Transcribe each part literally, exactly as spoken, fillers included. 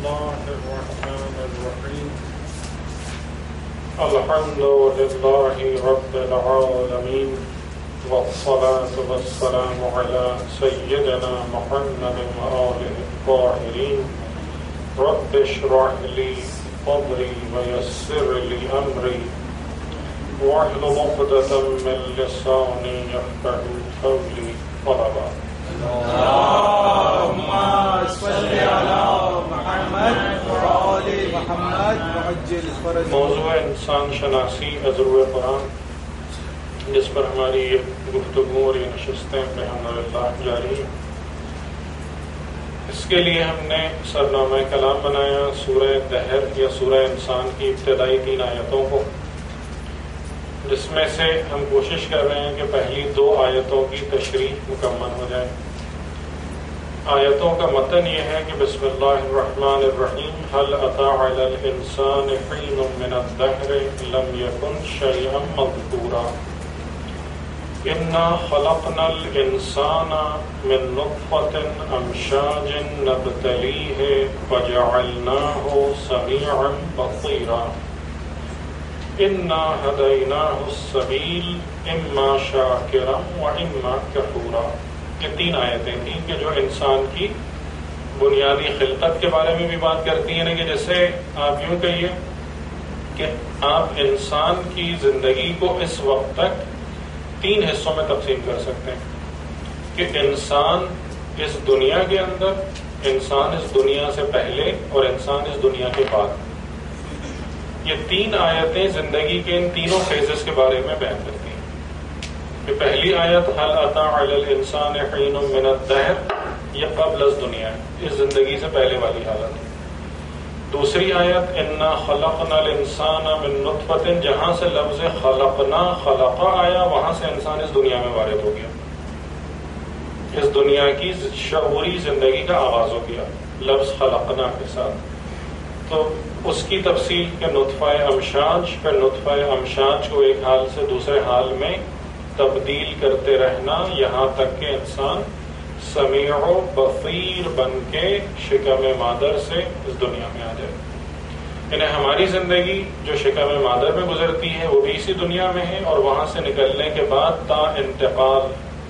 الله الرحمن الرحيم الحمد لله رب العالمين والصلاة والسلام على سيدنا محمد وآله الطاهرين رب اشرح لي صدري ويسر لي أمري واحلل عقدة من لساني يفقهوا قولي طلبا اللهم صل على محمد وآل محمد وعجل فرج. موضوع انسان شناسی ازرو قرآن، جس پر ہماری یہ گفتگو اور یہ نشستیں الحمدللہ جاری ہیں. اس کے لیے ہم نے سرنامہ کلام بنایا سورہ دہر یا سورہ انسان کی ابتدائی تین آیتوں کو، جس میں سے ہم کوشش کر رہے ہیں کہ پہلی دو آیتوں کی تشریح مکمل ہو جائے. آیتوں کا متن یہ ہے کہ بسم اللہ الرحمن الرحیم هل اتى على الانسان حين من الدهر لم يكن شيئا مذكورا انا خلقنا الانسان من نطفة امشاج نبتليه فجعلناه سميعا بصيرا انا هديناه السبيل اما شاكرا واما كفورا. یہ تین آیتیں تھیں کہ جو انسان کی بنیادی خلقت کے بارے میں بھی بات کرتی ہیں، کہ جیسے آپ یوں کہیے کہ آپ انسان کی زندگی کو اس وقت تک تین حصوں میں تقسیم کر سکتے ہیں کہ انسان اس دنیا کے اندر، انسان اس دنیا سے پہلے اور انسان اس دنیا کے بعد. یہ تین آیتیں زندگی کے ان تینوں فیزز کے بارے میں بیان کرتی ہیں. کہ پہلی آیت هل اتى على الانسان حين من الدهر، یہ قبل از دنیا ہے، اس زندگی سے پہلے والی حالت ہے. دوسری آیت انا خلقنا الانسان من نطفة، جہاں سے لفظ خلقنا خلقا آیا وہاں سے انسان اس دنیا میں وارد ہو گیا، اس دنیا کی شعوری زندگی کا آغاز ہو گیا لفظ خلقنا کے ساتھ. تو اس کی تفصیل کہ نطفہ امشاج، پھر نطفہ امشاج کو ایک حال سے دوسرے حال میں تبدیل کرتے رہنا یہاں تک کہ انسان سمیع و بصیر بن کے شکم مادر سے اس دنیا میں آ جائے. یعنی ہماری زندگی جو شکم مادر میں گزرتی ہے وہ بھی اسی دنیا میں ہے، اور وہاں سے نکلنے کے بعد تا انتقال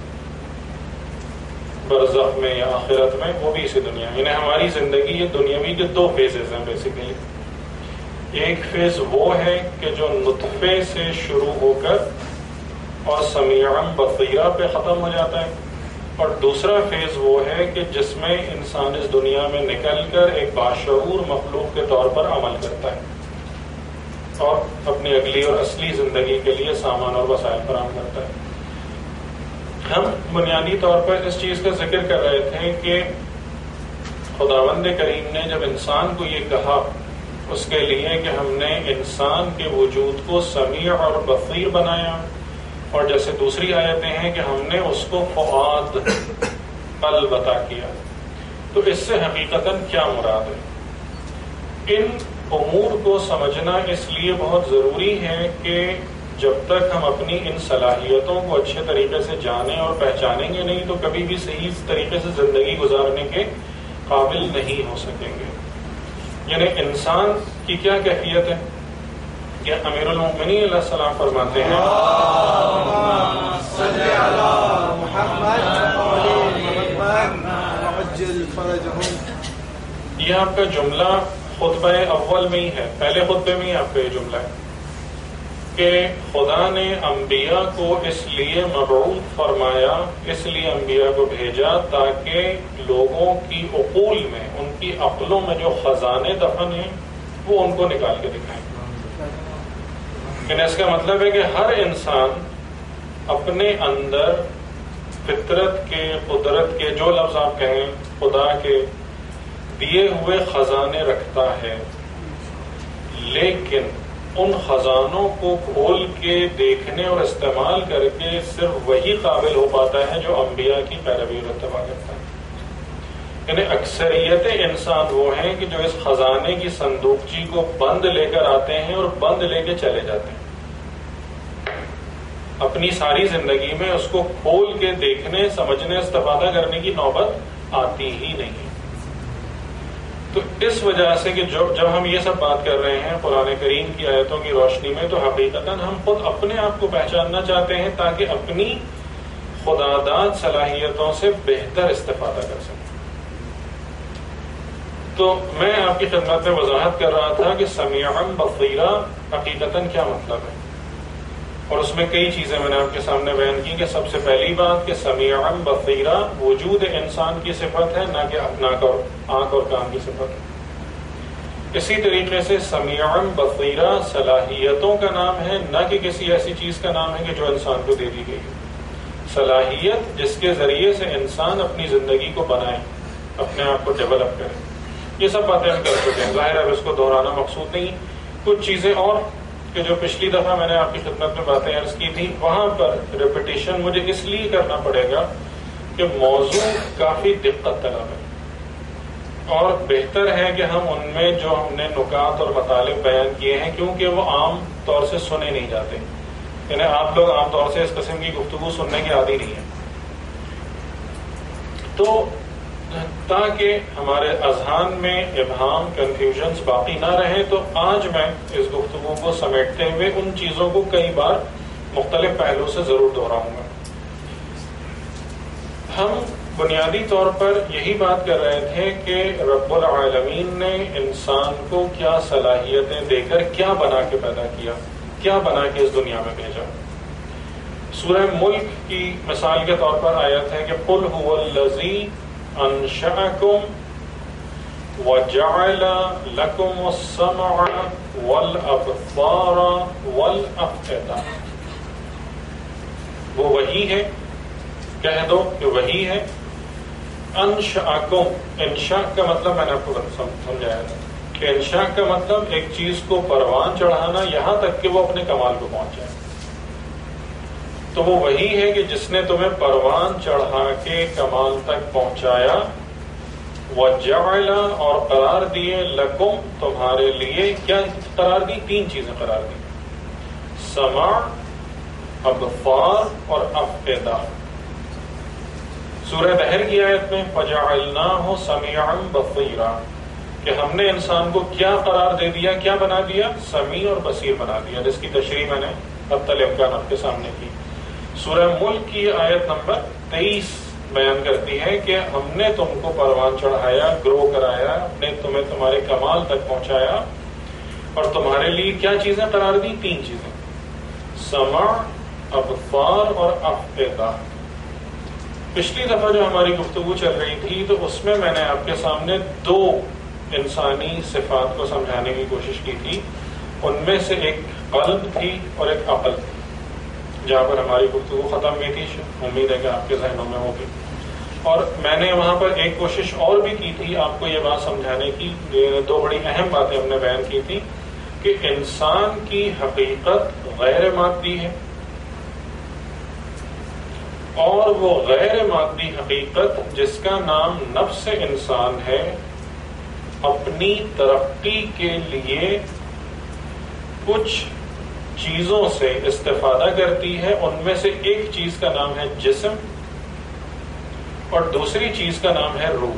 برزخ میں یا آخرت میں وہ بھی اسی دنیا میں. یعنی ہماری زندگی یہ دنیاوی کے دو فیزز ہیں بیسیکلی. ایک فیز وہ ہے کہ جو نطفے سے شروع ہو کر اور سمیعا بصیرا پہ ختم ہو جاتا ہے، اور دوسرا فیز وہ ہے کہ جس میں انسان اس دنیا میں نکل کر ایک باشعور مخلوق کے طور پر عمل کرتا ہے اور اپنی اگلی اور اصلی زندگی کے لیے سامان اور وسائل فراہم کرتا ہے. ہم بنیادی طور پر اس چیز کا ذکر کر رہے تھے کہ خداوند کریم نے جب انسان کو یہ کہا اس کے لیے کہ ہم نے انسان کے وجود کو سمیع اور بصیر بنایا، اور جیسے دوسری آیتیں ہیں کہ ہم نے اس کو فؤاد قلب عطا کیا، تو اس سے حقیقتاً کیا مراد ہے؟ ان امور کو سمجھنا اس لیے بہت ضروری ہے کہ جب تک ہم اپنی ان صلاحیتوں کو اچھے طریقے سے جانیں اور پہچانیں گے نہیں تو کبھی بھی صحیح طریقے سے زندگی گزارنے کے قابل نہیں ہو سکیں گے. یعنی انسان کی کیا کیفیت ہے کہ امیر المؤمنین علیہ السلام فرماتے ہیں صلی علی محمد وآل محمد وعجل فرجهم. یہ آپ کا جملہ خطبہ اول میں ہی ہے، پہلے خطبے میں ہی آپ کا یہ جملہ ہے کہ خدا نے انبیاء کو اس لیے مبعوث فرمایا، اس لیے انبیاء کو بھیجا تاکہ لوگوں کی عقول میں، ان کی عقلوں میں جو خزانے دفن ہیں وہ ان کو نکال کے دکھائیں. یعنی اس کا مطلب ہے کہ ہر انسان اپنے اندر فطرت کے، قدرت کے، جو لفظ آپ کہیں، خدا کے دیے ہوئے خزانے رکھتا ہے، لیکن ان خزانوں کو کھول کے دیکھنے اور استعمال کر کے صرف وہی قابل ہو پاتا ہے جو انبیاء کی پیروی اور اتباع کرتا ہے. یعنی اکثریت انسان وہ ہیں کہ جو اس خزانے کی صندوقچی کو بند لے کر آتے ہیں اور بند لے کے چلے جاتے ہیں، اپنی ساری زندگی میں اس کو کھول کے دیکھنے، سمجھنے، استفادہ کرنے کی نوبت آتی ہی نہیں. تو اس وجہ سے کہ جب ہم یہ سب بات کر رہے ہیں قرآن کریم کی آیتوں کی روشنی میں، تو حقیقتاً ہم خود اپنے آپ کو پہچاننا چاہتے ہیں تاکہ اپنی خداداد صلاحیتوں سے بہتر استفادہ کر سکیں۔ تو میں آپ کی خدمت میں وضاحت کر رہا تھا کہ سمیعا بصیرا حقیقتاً کیا مطلب ہے، اور اس میں کئی چیزیں میں نے آپ کے سامنے بیان کی کہ سب سے پہلی بات کہ سمیعا بصیرا وجود انسان کی صفت ہے، نہ کہ ناک اور آنکھ اور کان کی صفت ہے۔ اسی طریقے سے سمیعا بصیرا صلاحیتوں کا نام ہے، نہ کہ کسی ایسی چیز کا نام ہے کہ جو انسان کو دے دی گئی ہے۔ صلاحیت جس کے ذریعے سے انسان اپنی زندگی کو بنائے، اپنے آپ کو ڈیولپ کرے، یہ سب باتیں ہم کر چکے ہیں، ظاہر ہے اس کو دہرانا مقصود نہیں۔ کچھ چیزیں اور کہ جو پچھلی دفعہ میں نے آپ کی خدمت میں باتیں عرض کی تھی، وہاں پر ریپیٹیشن مجھے اس لیے کرنا پڑے گا کہ موضوع کافی دقت طلب ہے، اور بہتر ہے کہ ہم ان میں جو ہم نے نکات اور مطالب بیان کیے ہیں، کیونکہ وہ عام طور سے سنے نہیں جاتے، یعنی آپ لوگ عام طور سے اس قسم کی گفتگو سننے کے عادی نہیں ہیں۔ تو تاکہ ہمارے اذہان میں ابہام کنفیوژنز باقی نہ رہیں، تو آج میں اس گفتگو کو سمیٹتے ہوئے ان چیزوں کو کئی بار مختلف پہلو سے ضرور دہراؤں گا۔ ہم بنیادی طور پر یہی بات کر رہے تھے کہ رب العالمین نے انسان کو کیا صلاحیتیں دے کر کیا بنا کے پیدا کیا، کیا بنا کے اس دنیا میں بھیجا۔ سورہ ملک کی مثال کے طور پر آیت ہے کہ قل هو الذی انشأکم وجعل لکم السمع والابصار والافئدہ، وہ وہی ہے، کہہ دو کہ وہی ہے۔ انشأکم، انشاء کا مطلب میں نے آپ کو سمجھایا تھا کہ انشاء کا مطلب ایک چیز کو پروان چڑھانا یہاں تک کہ وہ اپنے کمال کو پہنچ جائے۔ تو وہ وہی ہے کہ جس نے تمہیں پروان چڑھا کے کمال تک پہنچایا، وجعل، اور قرار دیے، لکم، تمہارے لیے، کیا قرار دی؟ تین چیزیں قرار دی، سمع، ابصار اور افئدہ۔ سورہ دہر کی آیت میں فجعلناہ سمیعا بصیرا، کہ ہم نے انسان کو کیا قرار دے دیا، کیا بنا دیا؟ سمیع اور بصیر بنا دیا، جس کی تشریح میں نے اب الامکان آپ کے سامنے کی۔ سورہ ملک کی آیت نمبر تیئیس بیان کرتی ہے کہ ہم نے تم کو پروان چڑھایا، گرو کرایا، نے تمہیں تمہارے کمال تک پہنچایا، اور تمہارے لیے کیا چیزیں قرار دی؟ تین چیزیں، سمع، ابصار اور افئدہ۔ پچھلی دفعہ جو ہماری گفتگو چل رہی تھی تو اس میں میں نے آپ کے سامنے دو انسانی صفات کو سمجھانے کی کوشش کی تھی، ان میں سے ایک قلب تھی اور ایک عقل تھی، جہاں پر ہماری گفتگو ختم ہوئی تھی، امید ہے کہ آپ کے ذہنوں میں ہوگی۔ اور میں نے وہاں پر ایک کوشش اور بھی کی تھی آپ کو یہ بات سمجھانے کی، دو بڑی اہم باتیں ہم نے بیان کی تھی کہ انسان کی حقیقت غیر مادی ہے، اور وہ غیر مادی حقیقت جس کا نام نفس انسان ہے، اپنی ترقی کے لیے کچھ چیزوں سے استفادہ کرتی ہے۔ ان میں سے ایک چیز کا نام ہے جسم، اور دوسری چیز کا نام ہے روح۔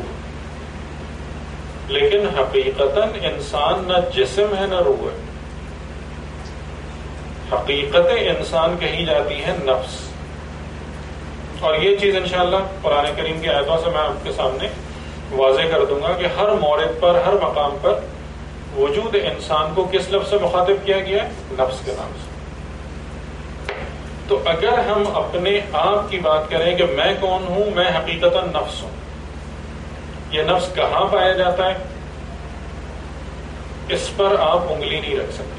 لیکن حقیقتاً انسان نہ جسم ہے نہ روح ہے، حقیقت انسان کہی جاتی ہے نفس۔ اور یہ چیز انشاءاللہ قرآن کریم کی آیتوں سے میں آپ کے سامنے واضح کر دوں گا کہ ہر مورد پر، ہر مقام پر وجود انسان کو کس لفظ سے مخاطب کیا گیا ہے؟ نفس کے نام سے۔ تو اگر ہم اپنے آپ کی بات کریں کہ میں کون ہوں، میں حقیقتاً نفس ہوں، یہ نفس کہاں پایا جاتا ہے؟ اس پر آپ انگلی نہیں رکھ سکتے،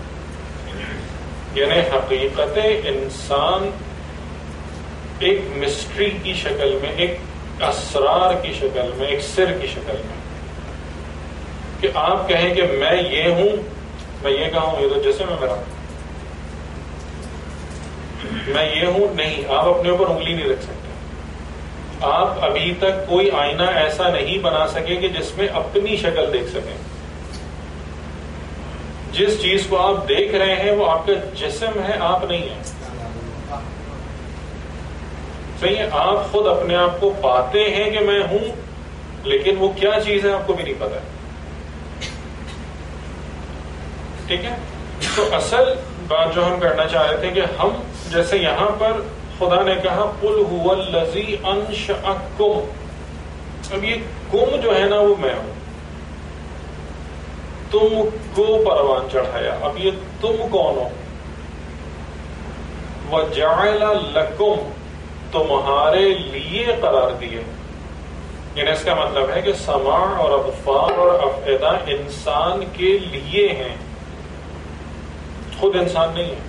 یعنی حقیقت انسان ایک مسٹری کی شکل میں، ایک اسرار کی شکل میں، ایک سر کی شکل میں، کہ آپ کہیں کہ میں یہ ہوں، میں یہ کہوں یہ تو جسم ہے میرا، میں یہ ہوں، نہیں، آپ اپنے اوپر انگلی نہیں رکھ سکتے۔ آپ ابھی تک کوئی آئینہ ایسا نہیں بنا سکے کہ جس میں اپنی شکل دیکھ سکیں۔ جس چیز کو آپ دیکھ رہے ہیں وہ آپ کا جسم ہے، آپ نہیں ہیں، صحیح ہے؟ آپ خود اپنے آپ کو پاتے ہیں کہ میں ہوں، لیکن وہ کیا چیز ہے آپ کو بھی نہیں پتا ہے۔ ٹھیک ہے. تو اصل بات جو ہم کرنا چاہ رہے تھے کہ ہم جیسے یہاں پر خدا نے کہا قل هو الذی انشأکم، اب یہ کم جو ہے نا وہ میں ہوں، تم کو پروان چڑھایا. اب یہ تم کون ہو؟ وَجَعَلَ لَكُمْ، تمہارے لیے قرار دیے. یعنی اس کا مطلب ہے کہ سماع اور ابصار اور افئدہ انسان کے لیے ہیں، خود انسان نہیں ہے.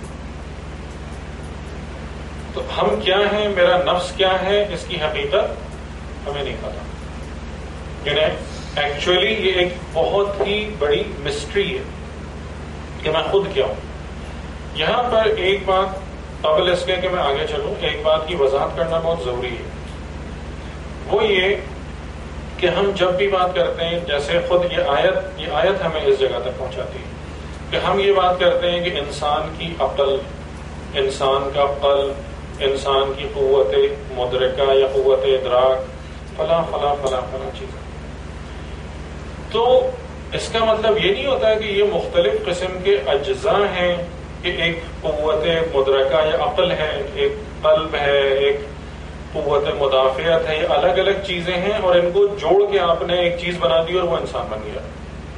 تو ہم کیا ہیں، میرا نفس کیا ہے، اس کی حقیقت ہمیں نہیں پتا. یعنی ایکچولی یہ ایک بہت ہی بڑی مسٹری ہے کہ میں خود کیا ہوں. یہاں پر ایک بات قبل اس کے کہ میں آگے چلوں، ایک بات کی وضاحت کرنا بہت ضروری ہے. وہ یہ کہ ہم جب بھی بات کرتے ہیں، جیسے خود یہ آیت یہ آیت ہمیں اس جگہ تک پہنچاتی ہے کہ ہم یہ بات کرتے ہیں کہ انسان کی عقل، انسان کا قلب، انسان کی قوت مدرکہ یا قوت ادراک، فلاں فلاں فلاں فلاں چیزیں. تو اس کا مطلب یہ نہیں ہوتا ہے کہ یہ مختلف قسم کے اجزاء ہیں کہ ایک قوت مدرکہ یا عقل ہے، ایک قلب ہے، ایک قوت مدافعت ہے، یہ الگ الگ چیزیں ہیں اور ان کو جوڑ کے آپ نے ایک چیز بنا دی اور وہ انسان بن گیا.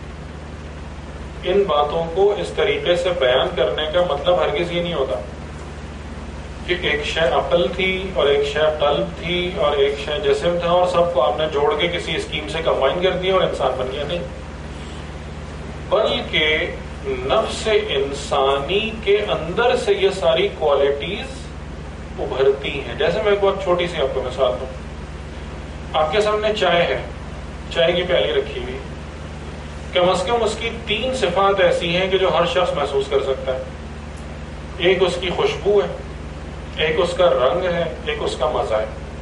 ان باتوں کو اس طریقے سے بیان کرنے کا مطلب ہرگز یہ نہیں ہوتا کہ ایک شے عقل تھی اور ایک شے قلب تھی اور ایک شے جسم تھا اور سب کو آپ نے جوڑ کے کسی اسکیم سے کمبائن کر دیا اور انسان بن گیا. نہیں، بلکہ نفس انسانی کے اندر سے یہ ساری کوالٹیز ابھرتی ہیں. جیسے میں ایک بہت چھوٹی سی آپ کو مثال دوں. آپ کے سامنے چائے ہے، چائے کی پیالی رکھی ہوئی، کم از کم اس کی تین صفات ایسی ہیں کہ جو ہر شخص محسوس کر سکتا ہے. ایک اس کی خوشبو ہے، ایک اس کا رنگ ہے، ایک اس کا مزہ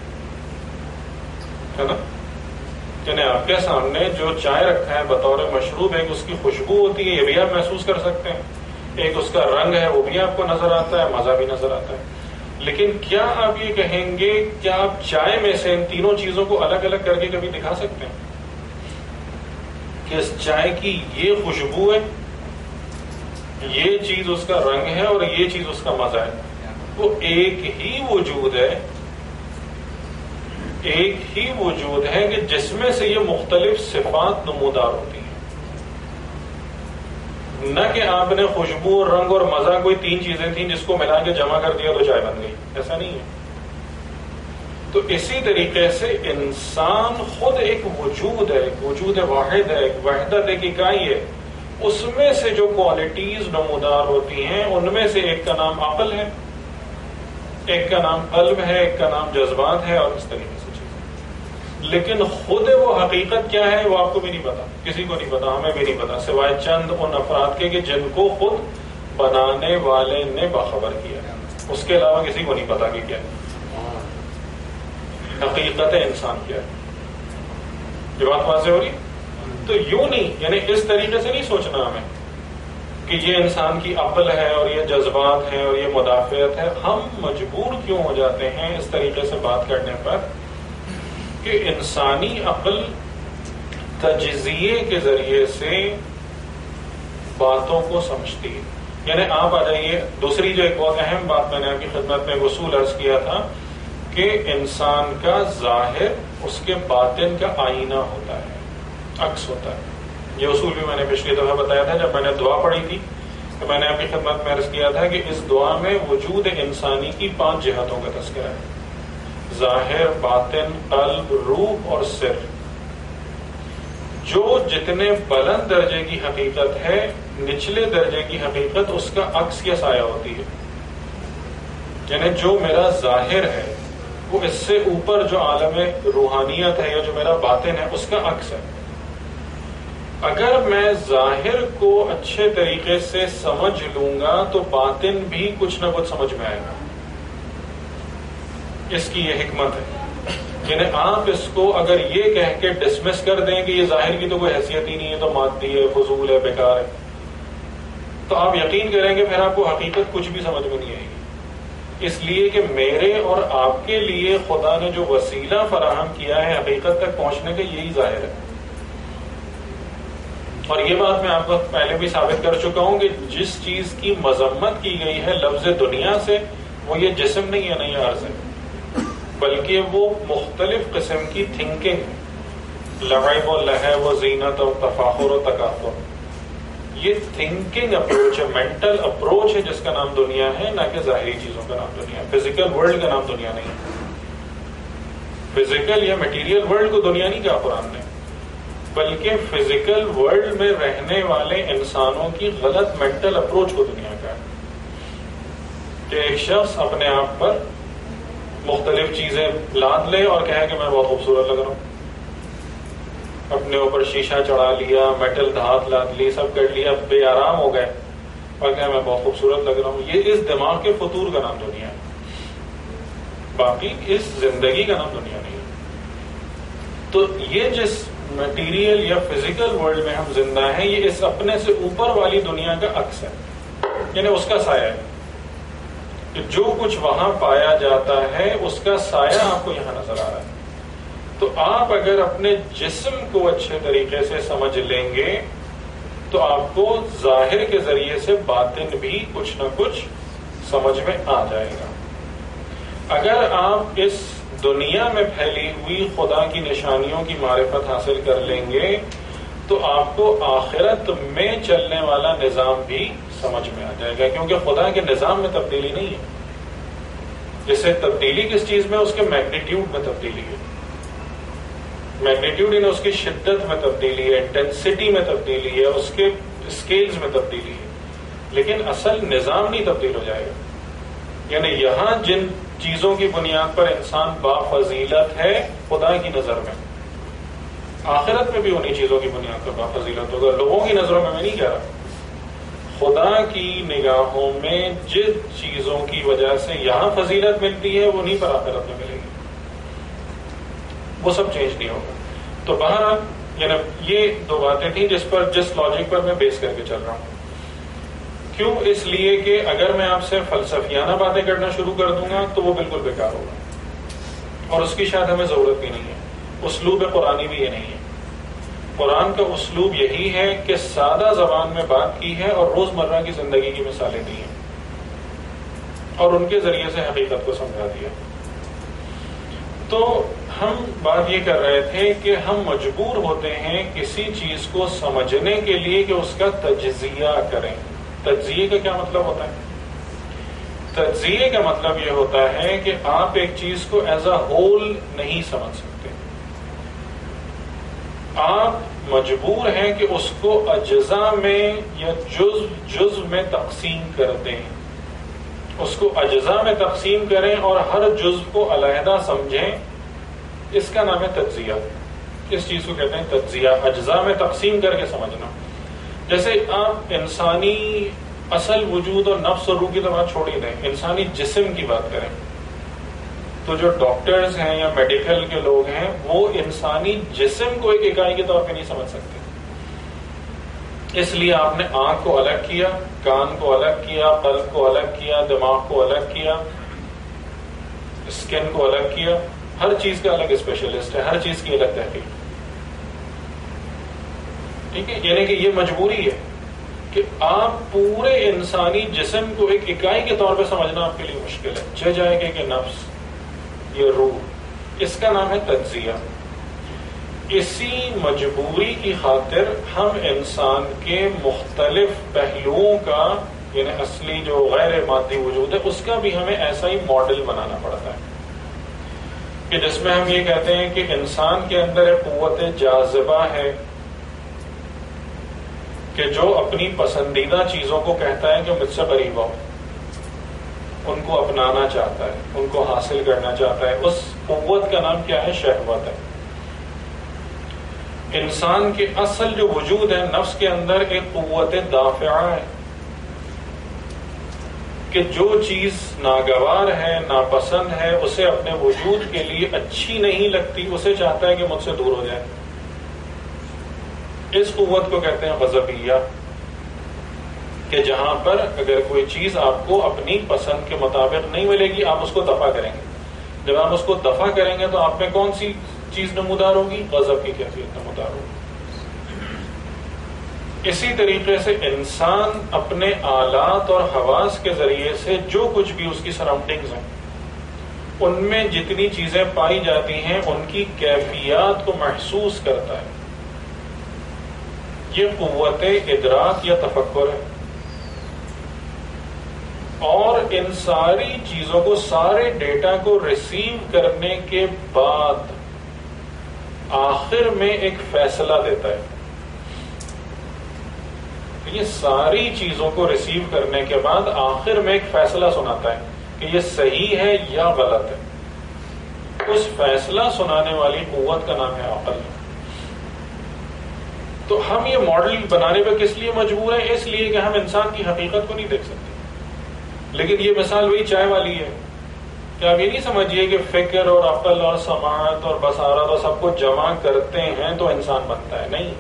ہے نا. یعنی آپ کے سامنے جو چائے رکھا ہے بطور مشروب، ایک اس کی خوشبو ہوتی ہے، یہ بھی آپ محسوس کر سکتے ہیں، ایک اس کا رنگ ہے، وہ بھی آپ کو نظر آتا ہے، مزہ بھی نظر آتا ہے. لیکن کیا آپ یہ کہیں گے، کیا آپ چائے میں سے ان تینوں چیزوں کو الگ الگ کر کے کبھی دکھا سکتے ہیں کہ اس چائے کی یہ خوشبو ہے، یہ چیز اس کا رنگ ہے اور یہ چیز اس کا مزہ ہے؟ وہ ایک ہی وجود ہے، ایک ہی وجود ہے کہ جس میں سے یہ مختلف صفات نمودار ہوتی ہیں. نہ کہ آپ نے خوشبو اور رنگ اور مزہ کوئی تین چیزیں تھیں جس کو ملا کے جمع کر دیا تو چائے بن گئی، ایسا نہیں ہے. تو اسی طریقے سے انسان خود ایک وجود ہے، ایک وجود واحد ہے، ایک وحدت، ایک اکائی ہے. اس میں سے جو کوالٹیز نمودار ہوتی ہیں ان میں سے ایک کا نام عقل ہے، ایک کا نام قلب ہے، ایک کا نام جذبات ہے اور اس طریقے سے چیزیں. لیکن خود وہ حقیقت کیا ہے وہ آپ کو بھی نہیں پتا، کسی کو نہیں پتا، ہمیں بھی نہیں پتا، سوائے چند ان افراد کے کہ جن کو خود بنانے والے نے باخبر کیا. اس کے علاوہ کسی کو نہیں پتا کہ کیا ہے حقیقت انسان کیا ہے. یہ بات واضح ہو رہی؟ تو یوں نہیں، یعنی اس طریقے سے نہیں سوچنا ہمیں کہ یہ انسان کی عقل ہے اور یہ جذبات ہیں اور یہ مدافعت ہے. ہم مجبور کیوں ہو جاتے ہیں اس طریقے سے بات کرنے پر کہ انسانی عقل تجزیے کے ذریعے سے باتوں کو سمجھتی ہے. یعنی آپ آ جائیے، دوسری جو ایک بہت اہم بات میں نے آپ کی خدمت میں اصول عرض کیا تھا کہ انسان کا ظاہر اس کے باطن کا آئینہ ہوتا ہے، عکس ہوتا ہے. یہ اصول بھی میں نے پچھلی دفعہ بتایا تھا جب میں نے دعا پڑھی تھی، تو میں نے آپ کی خدمت میں عرض کیا تھا کہ اس دعا میں وجود انسانی کی پانچ جہتوں کا تذکرہ ہے: ظاہر، باطن، قلب، روح اور سر. جو جتنے بلند درجے کی حقیقت ہے، نچلے درجے کی حقیقت اس کا عکس یا سایہ ہوتی ہے. یعنی جو میرا ظاہر ہے وہ اس سے اوپر جو عالم روحانیت ہے یا جو میرا باطن ہے اس کا عکس ہے. اگر میں ظاہر کو اچھے طریقے سے سمجھ لوں گا تو باطن بھی کچھ نہ کچھ سمجھ میں آئے گا. اس کی یہ حکمت ہے. یعنی آپ اس کو اگر یہ کہہ کے ڈسمس کر دیں کہ یہ ظاہر کی تو کوئی حیثیت ہی نہیں ہے، تو مادی ہے، فضول ہے، بیکار ہے، تو آپ یقین کریں گے پھر آپ کو حقیقت کچھ بھی سمجھ میں نہیں آئے گی. اس لیے کہ میرے اور آپ کے لیے خدا نے جو وسیلہ فراہم کیا ہے حقیقت تک پہنچنے کا، یہی ظاہر ہے. اور یہ بات میں آپ کو پہلے بھی ثابت کر چکا ہوں کہ جس چیز کی مذمت کی گئی ہے لفظ دنیا سے وہ یہ جسم نہیں ہے، نہیں عرض ہے، بلکہ وہ مختلف قسم کی تھنکنگ، لعب و لہو و زینت و تفاخر و تکاثر، یہ تھنکنگ اپروچ ہے، مینٹل اپروچ ہے جس کا نام دنیا ہے، نہ کہ ظاہری چیزوں کا نام دنیا ہے۔ فزیکل ورلڈ کا نام دنیا نہیں ہے، فزیکل یا مٹیریل ورلڈ کو دنیا نہیں کہا قرآن نے، بلکہ فزیکل ورلڈ میں رہنے والے انسانوں کی غلط مینٹل اپروچ کو دنیا کا ہے، کہ ایک شخص اپنے آپ پر مختلف چیزیں لاد لے اور کہے کہ میں بہت خوبصورت لگ رہا ہوں، اپنے اوپر شیشہ چڑھا لیا، میٹل دھات لاد لی، سب کر لیا، بے آرام ہو گئے اور کہے میں بہت خوبصورت لگ رہا ہوں۔ یہ اس دماغ کے فطور کا نام دنیا ہے، باقی اس زندگی کا نام دنیا نہیں ہے۔ تو یہ جس میٹیریل یا فزیکل ورلڈ میں ہم زندہ ہیں، یہ اس اپنے سے اوپر والی دنیا کا عکس ہے، یعنی اس کا سایہ ہے، کہ جو کچھ وہاں پایا جاتا ہے اس کا سایہ آپ کو یہاں نظر آ رہا ہے۔ تو آپ اگر اپنے جسم کو اچھے طریقے سے سمجھ لیں گے تو آپ کو ظاہر کے ذریعے سے باطن بھی کچھ نہ کچھ سمجھ میں آ جائے گا۔ اگر آپ اس دنیا میں پھیلی ہوئی خدا کی نشانیوں کی معرفت حاصل کر لیں گے تو آپ کو آخرت میں چلنے والا نظام بھی سمجھ میں آ جائے گا، کیونکہ خدا کے نظام میں تبدیلی نہیں ہے۔ جسے تبدیلی کس چیز میں؟ اس کے میگنیٹیوڈ میں تبدیلی ہے، میگنیٹیوڈ یعنی اس کی شدت میں تبدیلی ہے، انٹینسٹی میں تبدیلی ہے، اس کے اسکیلز میں تبدیلی ہے، لیکن اصل نظام نہیں تبدیل ہو جائے گا۔ یعنی یہاں جن چیزوں کی بنیاد پر انسان بافضیلت ہے خدا کی نظر میں، آخرت میں بھی انہی چیزوں کی بنیاد پر بافضیلت ہوگا۔ لوگوں کی نظروں میں میں نہیں کہہ رہا، خدا کی نگاہوں میں جن چیزوں کی وجہ سے یہاں فضیلت ملتی ہے وہ نہیں پر آخرت میں ملے گی، وہ سب چینج نہیں ہوگا۔ تو بہرحال یعنی یہ دو باتیں تھیں جس پر جس لاجک پر میں بیس کر کے چل رہا ہوں۔ کیوں؟ اس لیے کہ اگر میں آپ سے فلسفیانہ باتیں کرنا شروع کر دوں گا تو وہ بالکل بیکار ہوگا، اور اس کی شاید ہمیں ضرورت بھی نہیں ہے۔ اسلوب قرآنی بھی یہ نہیں ہے۔ قرآن کا اسلوب یہی ہے کہ سادہ زبان میں بات کی ہے اور روزمرہ کی زندگی کی مثالیں دی ہیں اور ان کے ذریعے سے حقیقت کو سمجھا دیا۔ تو ہم بات یہ کر رہے تھے کہ ہم مجبور ہوتے ہیں کسی چیز کو سمجھنے کے لیے کہ اس کا تجزیہ کریں۔ تجزیے کا کیا مطلب ہوتا ہے؟ تجزیے کا مطلب یہ ہوتا ہے کہ آپ ایک چیز کو ایز اے ہول نہیں سمجھ سکتے، آپ مجبور ہیں کہ اس کو اجزاء میں یا جزء جزء میں تقسیم کر دیں، اس کو اجزاء میں تقسیم کریں اور ہر جزء کو علیحدہ سمجھیں۔ اس کا نام ہے تجزیہ۔ اس چیز کو کہتے ہیں تجزیہ، اجزاء میں تقسیم کر کے سمجھنا۔ جیسے آپ انسانی اصل وجود اور نفس اور روح کی تو بات چھوڑ ہی دیں، انسانی جسم کی بات کریں تو جو ڈاکٹرز ہیں یا میڈیکل کے لوگ ہیں وہ انسانی جسم کو ایک اکائی کے طور پہ نہیں سمجھ سکتے، اس لیے آپ نے آنکھ کو الگ کیا، کان کو الگ کیا، قلب کو الگ کیا، دماغ کو الگ کیا، اسکن کو الگ کیا، ہر چیز کا الگ اسپیشلسٹ ہے، ہر چیز کی الگ تحقیق، ٹھیک ہے؟ یعنی کہ یہ مجبوری ہے کہ آپ پورے انسانی جسم کو ایک اکائی کے طور پہ سمجھنا آپ کے لیے مشکل ہے، چہ جائے گا کہ نفس یہ روح، اس کا نام ہے تجزیہ۔ اسی مجبوری کی خاطر ہم انسان کے مختلف پہلوؤں کا یعنی اصلی جو غیر مادی وجود ہے اس کا بھی ہمیں ایسا ہی ماڈل بنانا پڑتا ہے کہ جس میں ہم یہ کہتے ہیں کہ انسان کے اندر ایک قوت جاذبہ ہے کہ جو اپنی پسندیدہ چیزوں کو کہتا ہے کہ مجھ سے قریب آؤ، ان کو اپنانا چاہتا ہے، ان کو حاصل کرنا چاہتا ہے۔ اس قوت کا نام کیا ہے؟ شہوت ہے۔ انسان کے اصل جو وجود ہے نفس کے اندر ایک قوت دافعہ ہے کہ جو چیز ناگوار ہے، ناپسند ہے، اسے اپنے وجود کے لیے اچھی نہیں لگتی، اسے چاہتا ہے کہ مجھ سے دور ہو جائے۔ اس قوت کو کہتے ہیں غضبیہ، کہ جہاں پر اگر کوئی چیز آپ کو اپنی پسند کے مطابق نہیں ملے گی آپ اس کو دفع کریں گے۔ جب آپ اس کو دفع کریں گے تو آپ میں کون سی چیز نمودار ہوگی؟ غضب کی کیفیت نمودار ہوگی۔ اسی طریقے سے انسان اپنے آلات اور حواس کے ذریعے سے جو کچھ بھی اس کی سراؤنڈنگز ہیں ان میں جتنی چیزیں پائی جاتی ہیں ان کی کیفیات کو محسوس کرتا ہے. یہ قوت ادراک یا تفکر ہے. اور ان ساری چیزوں کو، سارے ڈیٹا کو ریسیو کرنے کے بعد آخر میں ایک فیصلہ دیتا ہے. یہ ساری چیزوں کو ریسیو کرنے کے بعد آخر میں ایک فیصلہ سناتا ہے کہ یہ صحیح ہے یا غلط ہے. اس فیصلہ سنانے والی قوت کا نام ہے عقل. تو ہم یہ ماڈل بنانے پہ کس لیے مجبور ہیں؟ اس لیے کہ ہم انسان کی حقیقت کو نہیں دیکھ سکتے. لیکن یہ مثال وہی چائے والی ہے کہ آپ یہ نہیں سمجھیے کہ فکر اور عقل اور سماعت اور بصارت اور سب کو جمع کرتے ہیں تو انسان بنتا ہے. نہیں،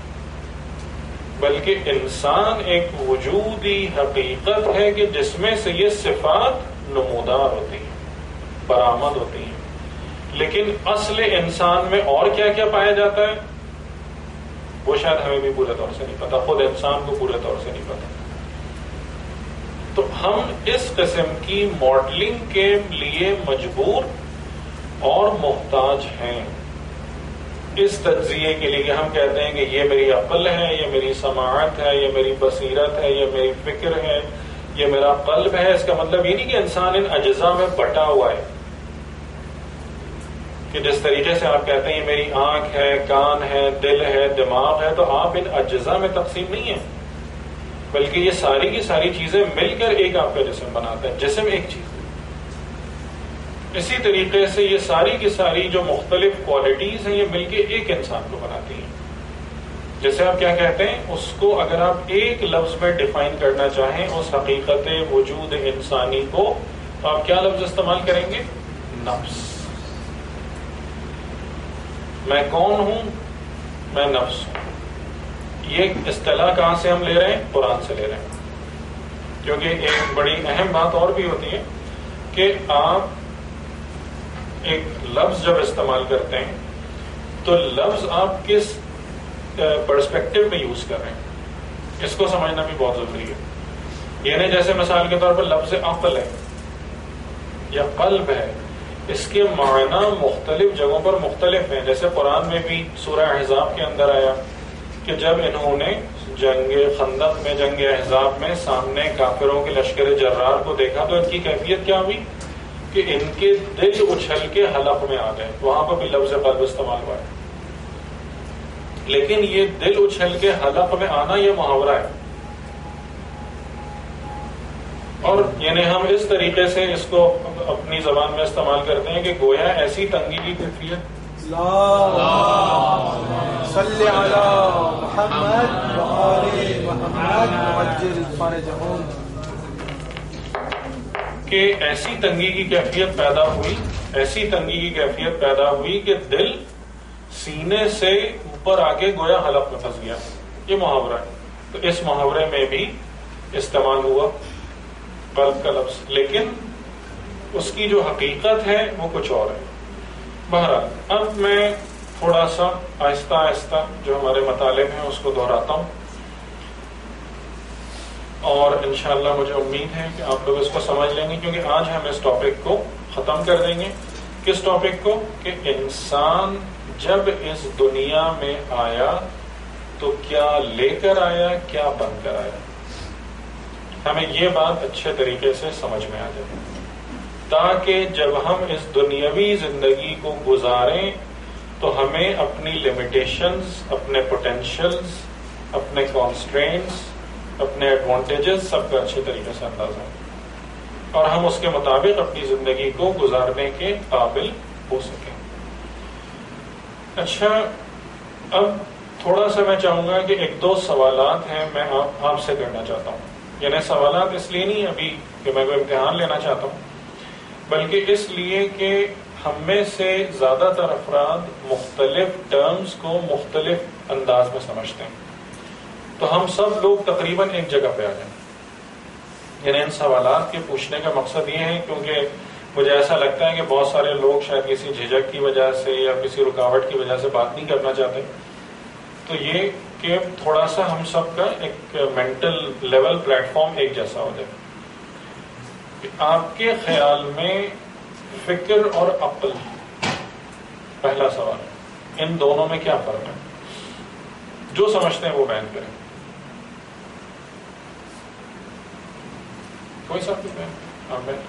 بلکہ انسان ایک وجودی حقیقت ہے کہ جس میں سے یہ صفات نمودار ہوتی ہیں، برآمد ہوتی ہیں. لیکن اصل انسان میں اور کیا کیا پایا جاتا ہے وہ شاید ہمیں بھی پورے طور سے نہیں پتا، خود انسان کو پورے طور سے نہیں پتا. تو ہم اس قسم کی ماڈلنگ کے لیے مجبور اور محتاج ہیں. اس تجزیے کے لیے کہ ہم کہتے ہیں کہ یہ میری عقل ہے، یہ میری سماعت ہے، یہ میری بصیرت ہے، یہ میری فکر ہے، یہ میرا قلب ہے. اس کا مطلب یہ نہیں کہ انسان ان اجزاء میں بٹا ہوا ہے، کہ جس طریقے سے آپ کہتے ہیں یہ میری آنکھ ہے، کان ہے، دل ہے، دماغ ہے، تو آپ ان اجزاء میں تقسیم نہیں ہیں، بلکہ یہ ساری کی ساری چیزیں مل کر ایک آپ کا جسم بناتا ہے. جسم ایک چیز ہے. اسی طریقے سے یہ ساری کی ساری جو مختلف کوالٹیز ہیں یہ مل کے ایک انسان کو بناتی ہیں. جیسے آپ کیا کہتے ہیں، اس کو اگر آپ ایک لفظ میں ڈیفائن کرنا چاہیں اس حقیقت وجود انسانی کو، تو آپ کیا لفظ استعمال کریں گے؟ نفس. میں کون ہوں؟ میں نفس ہوں. یہ اصطلاح کہاں سے ہم لے رہے ہیں؟ قرآن سے لے رہے ہیں. کیونکہ ایک بڑی اہم بات اور بھی ہوتی ہے کہ آپ ایک لفظ جب استعمال کرتے ہیں تو لفظ آپ کس پرسپیکٹو میں یوز کر رہے ہیں، اس کو سمجھنا بھی بہت ضروری ہے. یعنی جیسے مثال کے طور پر لفظ عقل ہے یا قلب ہے، اس کے معنی مختلف جگہوں پر مختلف ہیں. جیسے قرآن میں بھی سورہ احزاب کے اندر آیا کہ جب انہوں نے جنگ خندق میں، جنگ احزاب میں سامنے کافروں کے لشکر جرار کو دیکھا تو ان کی کیفیت کیا ہوئی کہ ان کے دل اچھل کے حلق میں آ گئے. وہاں پر بھی لفظ قلب استعمال ہوا ہے. لیکن یہ دل اچھل کے حلق میں آنا یہ محاورہ ہے. اور یعنی ہم اس طریقے سے اس کو اپنی زبان میں استعمال کرتے ہیں کہ گویا ایسی تنگی کی کیفیت صلی علی محمد وآل محمد وعجل فرجہم، کہ ایسی تنگی کی کیفیت پیدا ہوئی، ایسی تنگی کی کیفیت پیدا ہوئی کہ دل سینے سے اوپر آگے گویا حلق میں پھنس گیا. یہ محاورہ ہے. تو اس محاورے میں بھی استعمال ہوا قلب کا لفظ، لیکن اس کی جو حقیقت ہے وہ کچھ اور ہے. بہرحال اب میں تھوڑا سا آہستہ آہستہ جو ہمارے مطالب ہیں اس کو دہراتا ہوں، اور انشاءاللہ مجھے امید ہے کہ آپ لوگ اس کو سمجھ لیں گے، کیونکہ آج ہم اس ٹاپک کو ختم کر دیں گے. کس ٹاپک کو؟ کہ انسان جب اس دنیا میں آیا تو کیا لے کر آیا، کیا بن کر آیا. ہمیں یہ بات اچھے طریقے سے سمجھ میں آ جائے تاکہ جب ہم اس دنیاوی زندگی کو گزاریں تو ہمیں اپنی لمیٹیشنز، اپنے پوٹینشلز، اپنے کانسٹرینٹس، اپنے ایڈوانٹیجز سب کا اچھے طریقے سے اندازہ ہے اور ہم اس کے مطابق اپنی زندگی کو گزارنے کے قابل ہو سکیں. اچھا، اب تھوڑا سا میں چاہوں گا کہ ایک دو سوالات ہیں میں آپ آپ سے کرنا چاہتا ہوں. یعنی سوالات اس لیے نہیں ابھی کہ میں کوئی امتحان لینا چاہتا ہوں، بلکہ اس لیے کہ ہم میں سے زیادہ تر افراد مختلف ٹرمز کو مختلف انداز میں سمجھتے ہیں. تو ہم سب لوگ تقریباً ایک جگہ پہ آ جائیں. یعنی ان سوالات کے پوچھنے کا مقصد یہ ہے کیونکہ مجھے ایسا لگتا ہے کہ بہت سارے لوگ شاید کسی جھجک کی وجہ سے یا کسی رکاوٹ کی وجہ سے بات نہیں کرنا چاہتے. تو یہ کہ تھوڑا سا ہم سب کا ایک مینٹل لیول پلیٹ فارم ایک جیسا ہو جائے. آپ کے خیال میں فکر اور عقل، پہلا سوال، ان دونوں میں کیا فرق ہے؟ جو سمجھتے ہیں وہ بیان کریں. کوئی سب نہیں بیان آپ بیان.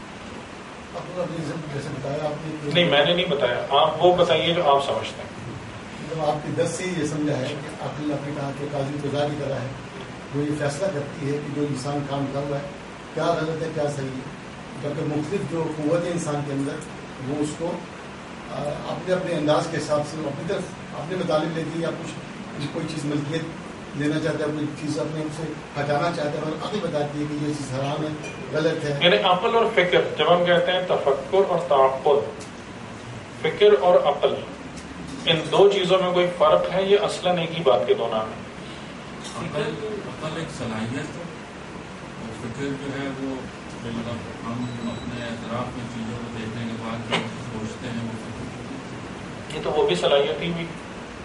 جیسے بتایا آپ نے، نہیں میں نے نہیں بتایا، آپ وہ بتائیے جو آپ سمجھتے ہیں. جب آپ کی دس سے یہ سمجھا ہے کہ عقل اپنے کہا کہ قاضی کو ظاہر کرا ہے، وہ یہ فیصلہ کرتی ہے کہ جو انسان کام کر رہا ہے کیا غلط ہے کیا صحیح ہے، جبکہ مختلف جو قوت ہے انسان کے اندر وہ اس کو اپنے اپنے انداز کے حساب سے اپنی طرف اپنے مطالب لیتی ہے، یا کچھ کوئی چیز ملکیت لینا چاہتا ہے، کوئی چیز اپنے سے ہٹانا چاہتا ہے، اور عقل بتاتی ہے کہ یہ چیز حرام ہے غلط ہے. یعنی عقل اور فکر، جب ہم کہتے ہیں تفکر اور تعقل، فکر اور عقل، ان دو چیزوں میں کوئی فرق ہے؟ یہ اصلاً ایک ہی بات کے دو نام ہیں. عقل عقل ایک صلاحیت ہے، اور فکر جو ہے وہ ہم اپنے اطراف میں چیزوں کو دیکھنے کے بعد جو سوچتے ہیں وہ فکر. یہ تو وہ بھی صلاحیت ہی ہوئی.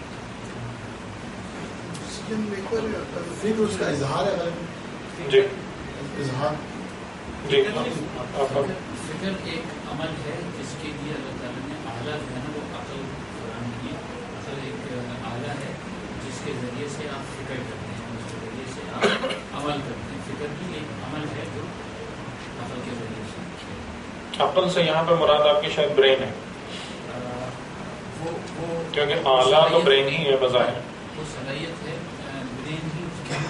فکر اس کا اظہار ہے غلط. جی اظہار جی فکر ایک عمل ہے جس کے لیے اللہ تعالیٰ نے اعلیٰ جو ہے نا وہ عقل فراہم کی. عقل ایک اعلیٰ ہے جس کے ذریعے سے آپ فکر کرتے ہیں، اس کے ذریعے سے آپ عمل کرتے ہیں. فکر بھی ایک عمل ہے جو عقل کے ذریعے سے. عقل سے یہاں پہ مراد آپ کی شاید برین ہے، وہ وہ کیونکہ اعلیٰ تو برین ہی ہے بظاہر. وہ صلاحیت ہے برین ہی اس کی،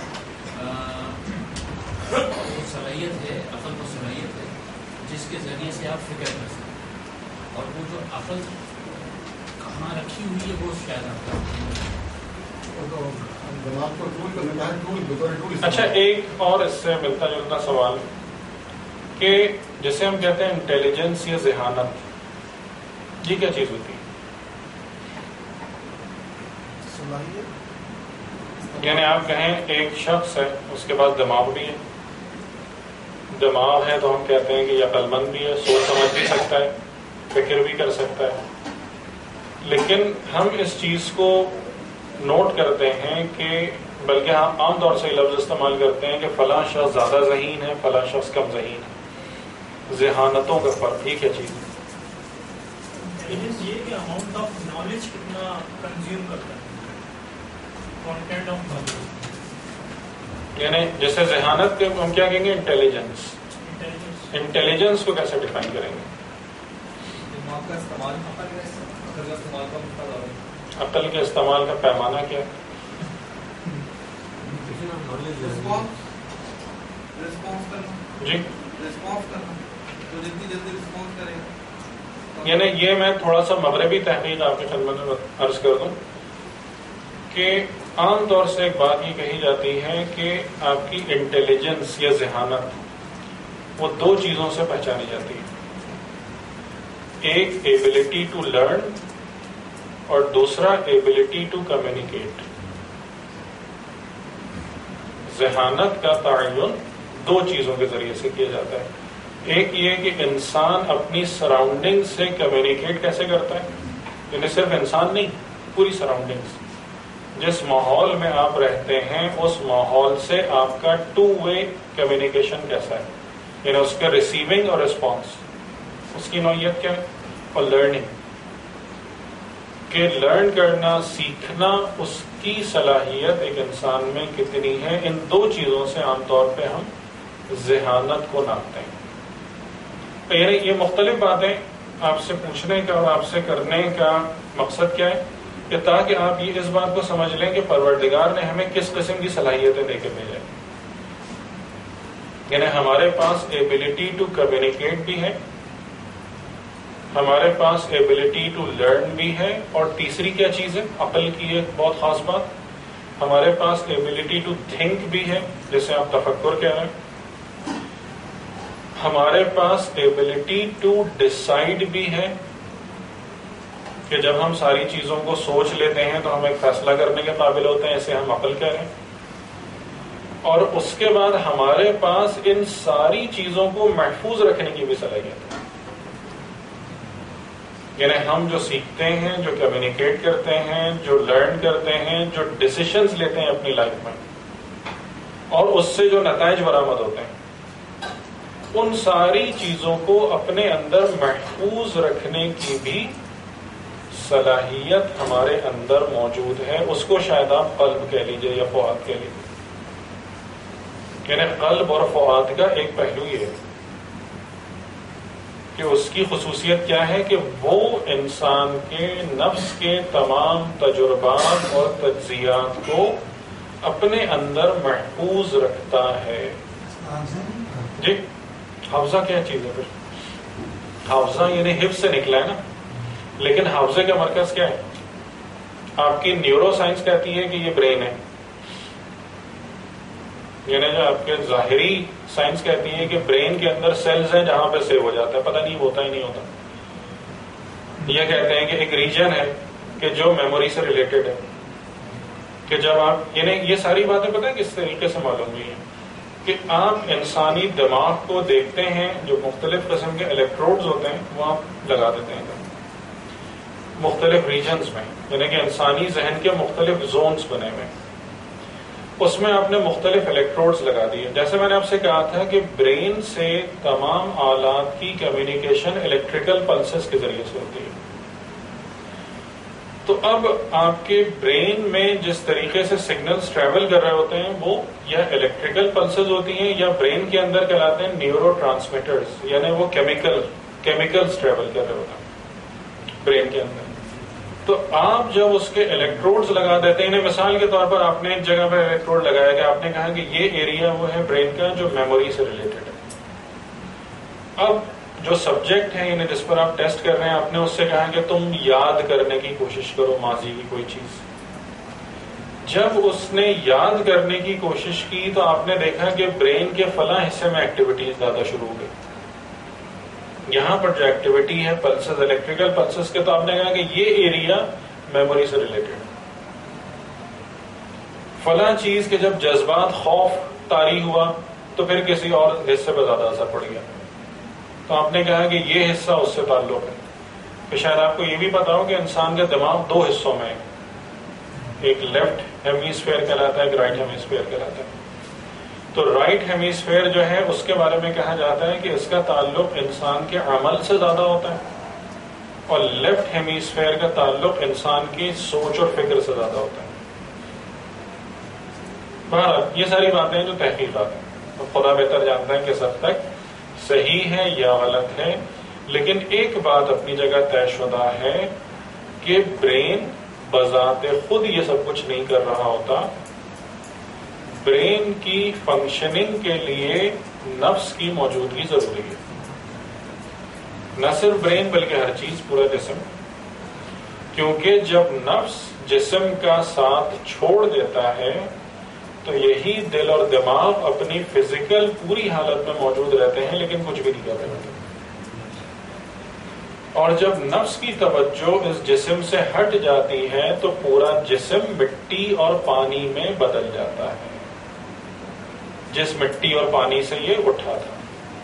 وہ صلاحیت ہے، عقل کو صلاحیت ہے جس کے ذریعے سے آپ فکر کر سکتے ہیں. اور وہ جو عقل کہاں رکھی ہوئی ہے وہ شاید آپ کا دماغ کو ٹول کرنے کا ہے، ٹول بطور ٹول. اچھا ایک اور اس سے ملتا جلتا سوال کہ جسے ہم کہتے ہیں انٹیلیجنس یا ذہانت، یہ کیا چیز ہوتی ہے؟ یعنی آپ کہیں ایک شخص ہے اس کے پاس دماغ بھی ہے، دماغ ہے تو ہم کہتے ہیں کہ یہ عقل مند بھی ہے، سوچ سمجھ بھی سکتا ہے، فکر بھی کر سکتا ہے. لیکن ہم اس چیز کو نوٹ کرتے ہیں کہ بلکہ ہم عام طور سے یہ لفظ استعمال کرتے ہیں کہ فلاں شخص زیادہ ذہین ہے، فلاں شخص کم ذہین ہے. ذہانتوں کا فرق یہ کیا چیز ہے؟ انٹیلیجنس یہ کہ اماؤنٹ آف نالج کتنا کنزیوم کرتا ہے، کانٹینٹ آف نالج. یعنی جیسے ذہانت کے ہم کیا کہیں گے؟ انٹیلیجنس. انٹیلیجنس انٹیلیجنس کو کیسے ڈیفائن کریں گے؟ دماغ کا استعمال، عقل کا استعمال کا مطلب عقل کے استعمال کا پیمانہ کیا ہے؟ رسپانس کرنا، جی رسپانس کرنا، تو جتنی جلدی رسپانس کرے گا. یعنی یہ میں تھوڑا سا مغربی تحقیق آپ کی خدمت میں عرض کر دوں کہ عام طور سے ایک بات یہ کہی جاتی ہے کہ آپ کی انٹیلیجنس یا ذہانت وہ دو چیزوں سے پہچانی جاتی ہے. ایک ایبلٹی ٹو لرن اور دوسرا ایبلٹی ٹو کمیونیکیٹ. ذہانت کا تعین دو چیزوں کے ذریعے سے کیا جاتا ہے. ایک یہ کہ انسان اپنی سراؤنڈنگ سے کمیونیکیٹ کیسے کرتا ہے، یعنی صرف انسان نہیں، پوری سراؤنڈنگس. جس ماحول میں آپ رہتے ہیں اس ماحول سے آپ کا ٹو وے کمیونیکیشن کیسا ہے، یعنی اس کا ریسیونگ اور رسپانس، اس کی نوعیت کیا ہے. اور لرننگ کہ لرن کرنا، سیکھنا، اس کی صلاحیت ایک انسان میں کتنی ہے. ان دو چیزوں سے عام طور پہ ہم ذہانت کو ناپتے ہیں. یعنی یہ مختلف باتیں آپ سے پوچھنے کا اور آپ سے کرنے کا مقصد کیا ہے کہ تاکہ آپ یہ اس بات کو سمجھ لیں کہ پروردگار نے ہمیں کس قسم کی صلاحیتیں دے کے بھیجا ہے. یعنی ہمارے پاس ایبلٹی ٹو کمیونیکیٹ بھی ہے، ہمارے پاس ایبلٹی ٹو لرن بھی ہے، اور تیسری کیا چیز ہے، عقل کی ایک بہت خاص بات، ہمارے پاس ایبلٹی ٹو تھنک بھی ہے، جیسے آپ تفکر کہہ رہے ہیں. ہمارے پاس ایبلٹی ٹو ڈیسائیڈ بھی ہے کہ جب ہم ساری چیزوں کو سوچ لیتے ہیں تو ہم ایک فیصلہ کرنے کے قابل ہوتے ہیں، اسے ہم عقل کہہ رہے ہیں. اور اس کے بعد ہمارے پاس ان ساری چیزوں کو محفوظ رکھنے کی بھی صلاحیت ہے. یعنی ہم جو سیکھتے ہیں، جو کمیونیکیٹ کرتے ہیں، جو لرن کرتے ہیں، جو ڈیسیشنز لیتے ہیں اپنی لائف میں، اور اس سے جو نتائج برآمد ہوتے ہیں، ان ساری چیزوں کو اپنے اندر محفوظ رکھنے کی بھی صلاحیت ہمارے اندر موجود ہے. اس کو شاید آپ قلب کہہ لیجئے یا فؤاد کہہ لیجئے. یعنی قلب اور فؤاد کا ایک پہلو یہ ہے کہ اس کی خصوصیت کیا ہے کہ وہ انسان کے نفس کے تمام تجربات اور تجزیات کو اپنے اندر محفوظ رکھتا ہے. جی حافظہ کیا چیز ہے؟ پھر حافظہ یعنی حفظ سے نکلا ہے نا، لیکن حافظے کا مرکز کیا ہے؟ آپ کی نیورو سائنس کہتی ہے کہ یہ برین ہے، یعنی جو آپ کے ظاہری سائنس کہتی ہے کہ برین کے اندر سیلز ہیں جہاں پہ سیو ہو جاتا ہے، پتہ نہیں ہوتا ہی نہیں ہوتا. یہ کہتے ہیں کہ ایک ریجن ہے کہ جو میموری سے ریلیٹڈ ہے، کہ جب آپ یعنی یہ ساری باتیں پتہ ہے کس طریقے سے معلوم ہوئی ہیں کہ آپ انسانی دماغ کو دیکھتے ہیں، جو مختلف قسم کے الیکٹروڈز ہوتے ہیں وہ آپ لگا دیتے ہیں مختلف ریجنز میں، یعنی کہ انسانی ذہن کے مختلف زونز بنے ہوئے، اس میں آپ نے مختلف الیکٹروڈز لگا دیے. جیسے میں نے آپ سے کہا تھا کہ برین سے تمام آلات کی کمیونیکیشن الیکٹریکل پلسز کے ذریعے سے ہوتی ہے. تو اب آپ کے برین میں جس طریقے سے سگنلز ٹریول کر رہے ہوتے ہیں وہ یا الیکٹریکل پلسز ہوتی ہیں یا برین کے اندر کہلاتے ہیں نیورو ٹرانسمیٹرز، یعنی وہ کیمیکل کیمیکلز ٹریول کر رہے ہوتے ہیں برین کے اندر. تو آپ جب اس کے الیکٹروڈز لگا دیتے ہیں، مثال کے طور پر آپ نے ایک جگہ پر الیکٹروڈ لگایا کہ آپ نے کہا کہ یہ ایریا وہ ہے برین کا جو میموری سے ریلیٹڈ ہے. اب جو سبجیکٹ ہے یعنی جس پر آپ ٹیسٹ کر رہے ہیں، آپ نے اس سے کہا کہ تم یاد کرنے کی کوشش کرو ماضی کی کوئی چیز. جب اس نے یاد کرنے کی کوشش کی تو آپ نے دیکھا کہ برین کے فلاں حصے میں ایکٹیویٹیز زیادہ شروع ہو گئی. یہاں پر جو ایکٹیویٹی ہے پلسز الیکٹریکل پلسز کے، تو آپ نے کہا کہ یہ ایریا میموری سے ریلیٹڈ ہے. فلاں چیز کے جب جذبات خوف طاری ہوا تو پھر کسی اور حصے پہ زیادہ اثر پڑ گیا، تو آپ نے کہا کہ یہ حصہ اس سے تعلق ہے. کہ شاید آپ کو یہ بھی پتا ہو کہ انسان کا دماغ دو حصوں میں ہے، ایک لیفٹ ہیمیسفیئر کہلاتا ہے، ایک رائٹ ہیمیسفیئر کہلاتا ہے. تو رائٹ ہیمیسفیئر جو ہے اس کے بارے میں کہا جاتا ہے کہ اس کا تعلق انسان کے عمل سے زیادہ ہوتا ہے، اور لیفٹ ہیمیسفیئر کا تعلق انسان کی سوچ اور فکر سے زیادہ ہوتا ہے. بہرحال یہ ساری باتیں جو تحقیقات ہیں، خدا بہتر جانتا ہے کہ سب تک صحیح ہے یا غلط ہے، لیکن ایک بات اپنی جگہ طے شدہ ہے کہ برین بذات خود یہ سب کچھ نہیں کر رہا ہوتا. برین کی فنکشننگ کے لیے نفس کی موجودگی ضروری ہے. نہ صرف برین بلکہ ہر چیز، پورا جسم. کیونکہ جب نفس جسم کا ساتھ چھوڑ دیتا ہے تو یہی دل اور دماغ اپنی فزیکل پوری حالت میں موجود رہتے ہیں لیکن کچھ بھی نہیں کر رہے ہوتے. اور جب نفس کی توجہ اس جسم سے ہٹ جاتی ہے تو پورا جسم مٹی اور پانی میں بدل جاتا ہے، جس مٹی اور پانی سے یہ اٹھا تھا.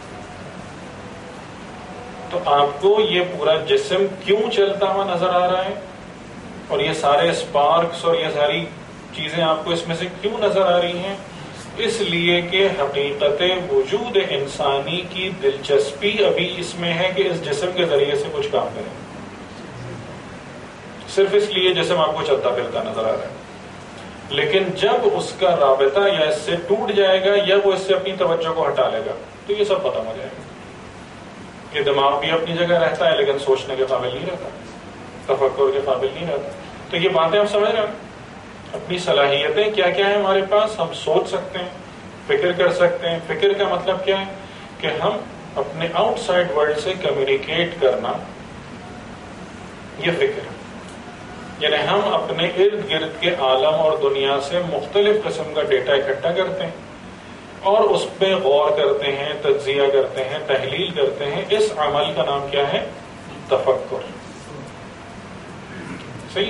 تو آپ کو یہ پورا جسم کیوں چلتا ہوا نظر آ رہا ہے، اور یہ سارے اسپارکس اور یہ ساری چیزیں آپ کو اس میں سے کیوں نظر آ رہی ہیں؟ اس لیے کہ حقیقت وجود انسانی کی دلچسپی ابھی اس میں ہے کہ اس جسم کے ذریعے سے کچھ کام کریں. صرف اس لیے جسم آپ کو چلتا پھرتا نظر آ رہا ہے. لیکن جب اس کا رابطہ یا اس سے ٹوٹ جائے گا یا وہ اس سے اپنی توجہ کو ہٹا لے گا تو یہ سب ختم ہو جائے گا. کہ دماغ بھی اپنی جگہ رہتا ہے لیکن سوچنے کے قابل نہیں رہتا، تفکر کے قابل نہیں رہتا. تو یہ باتیں آپ سمجھ رہے ہیں، اپنی صلاحیتیں کیا کیا ہیں ہمارے پاس. ہم سوچ سکتے ہیں، فکر کر سکتے ہیں. فکر کا مطلب کیا ہے کہ ہم اپنے آؤٹ سائڈ ورلڈ سے کمیونیکیٹ کرنا، یہ فکر ہے. یعنی ہم اپنے ارد گرد کے عالم اور دنیا سے مختلف قسم کا ڈیٹا اکٹھا کرتے ہیں اور اس پہ غور کرتے ہیں، تجزیہ کرتے ہیں، تحلیل کرتے ہیں. اس عمل کا نام کیا ہے؟ تفکر. صحیح.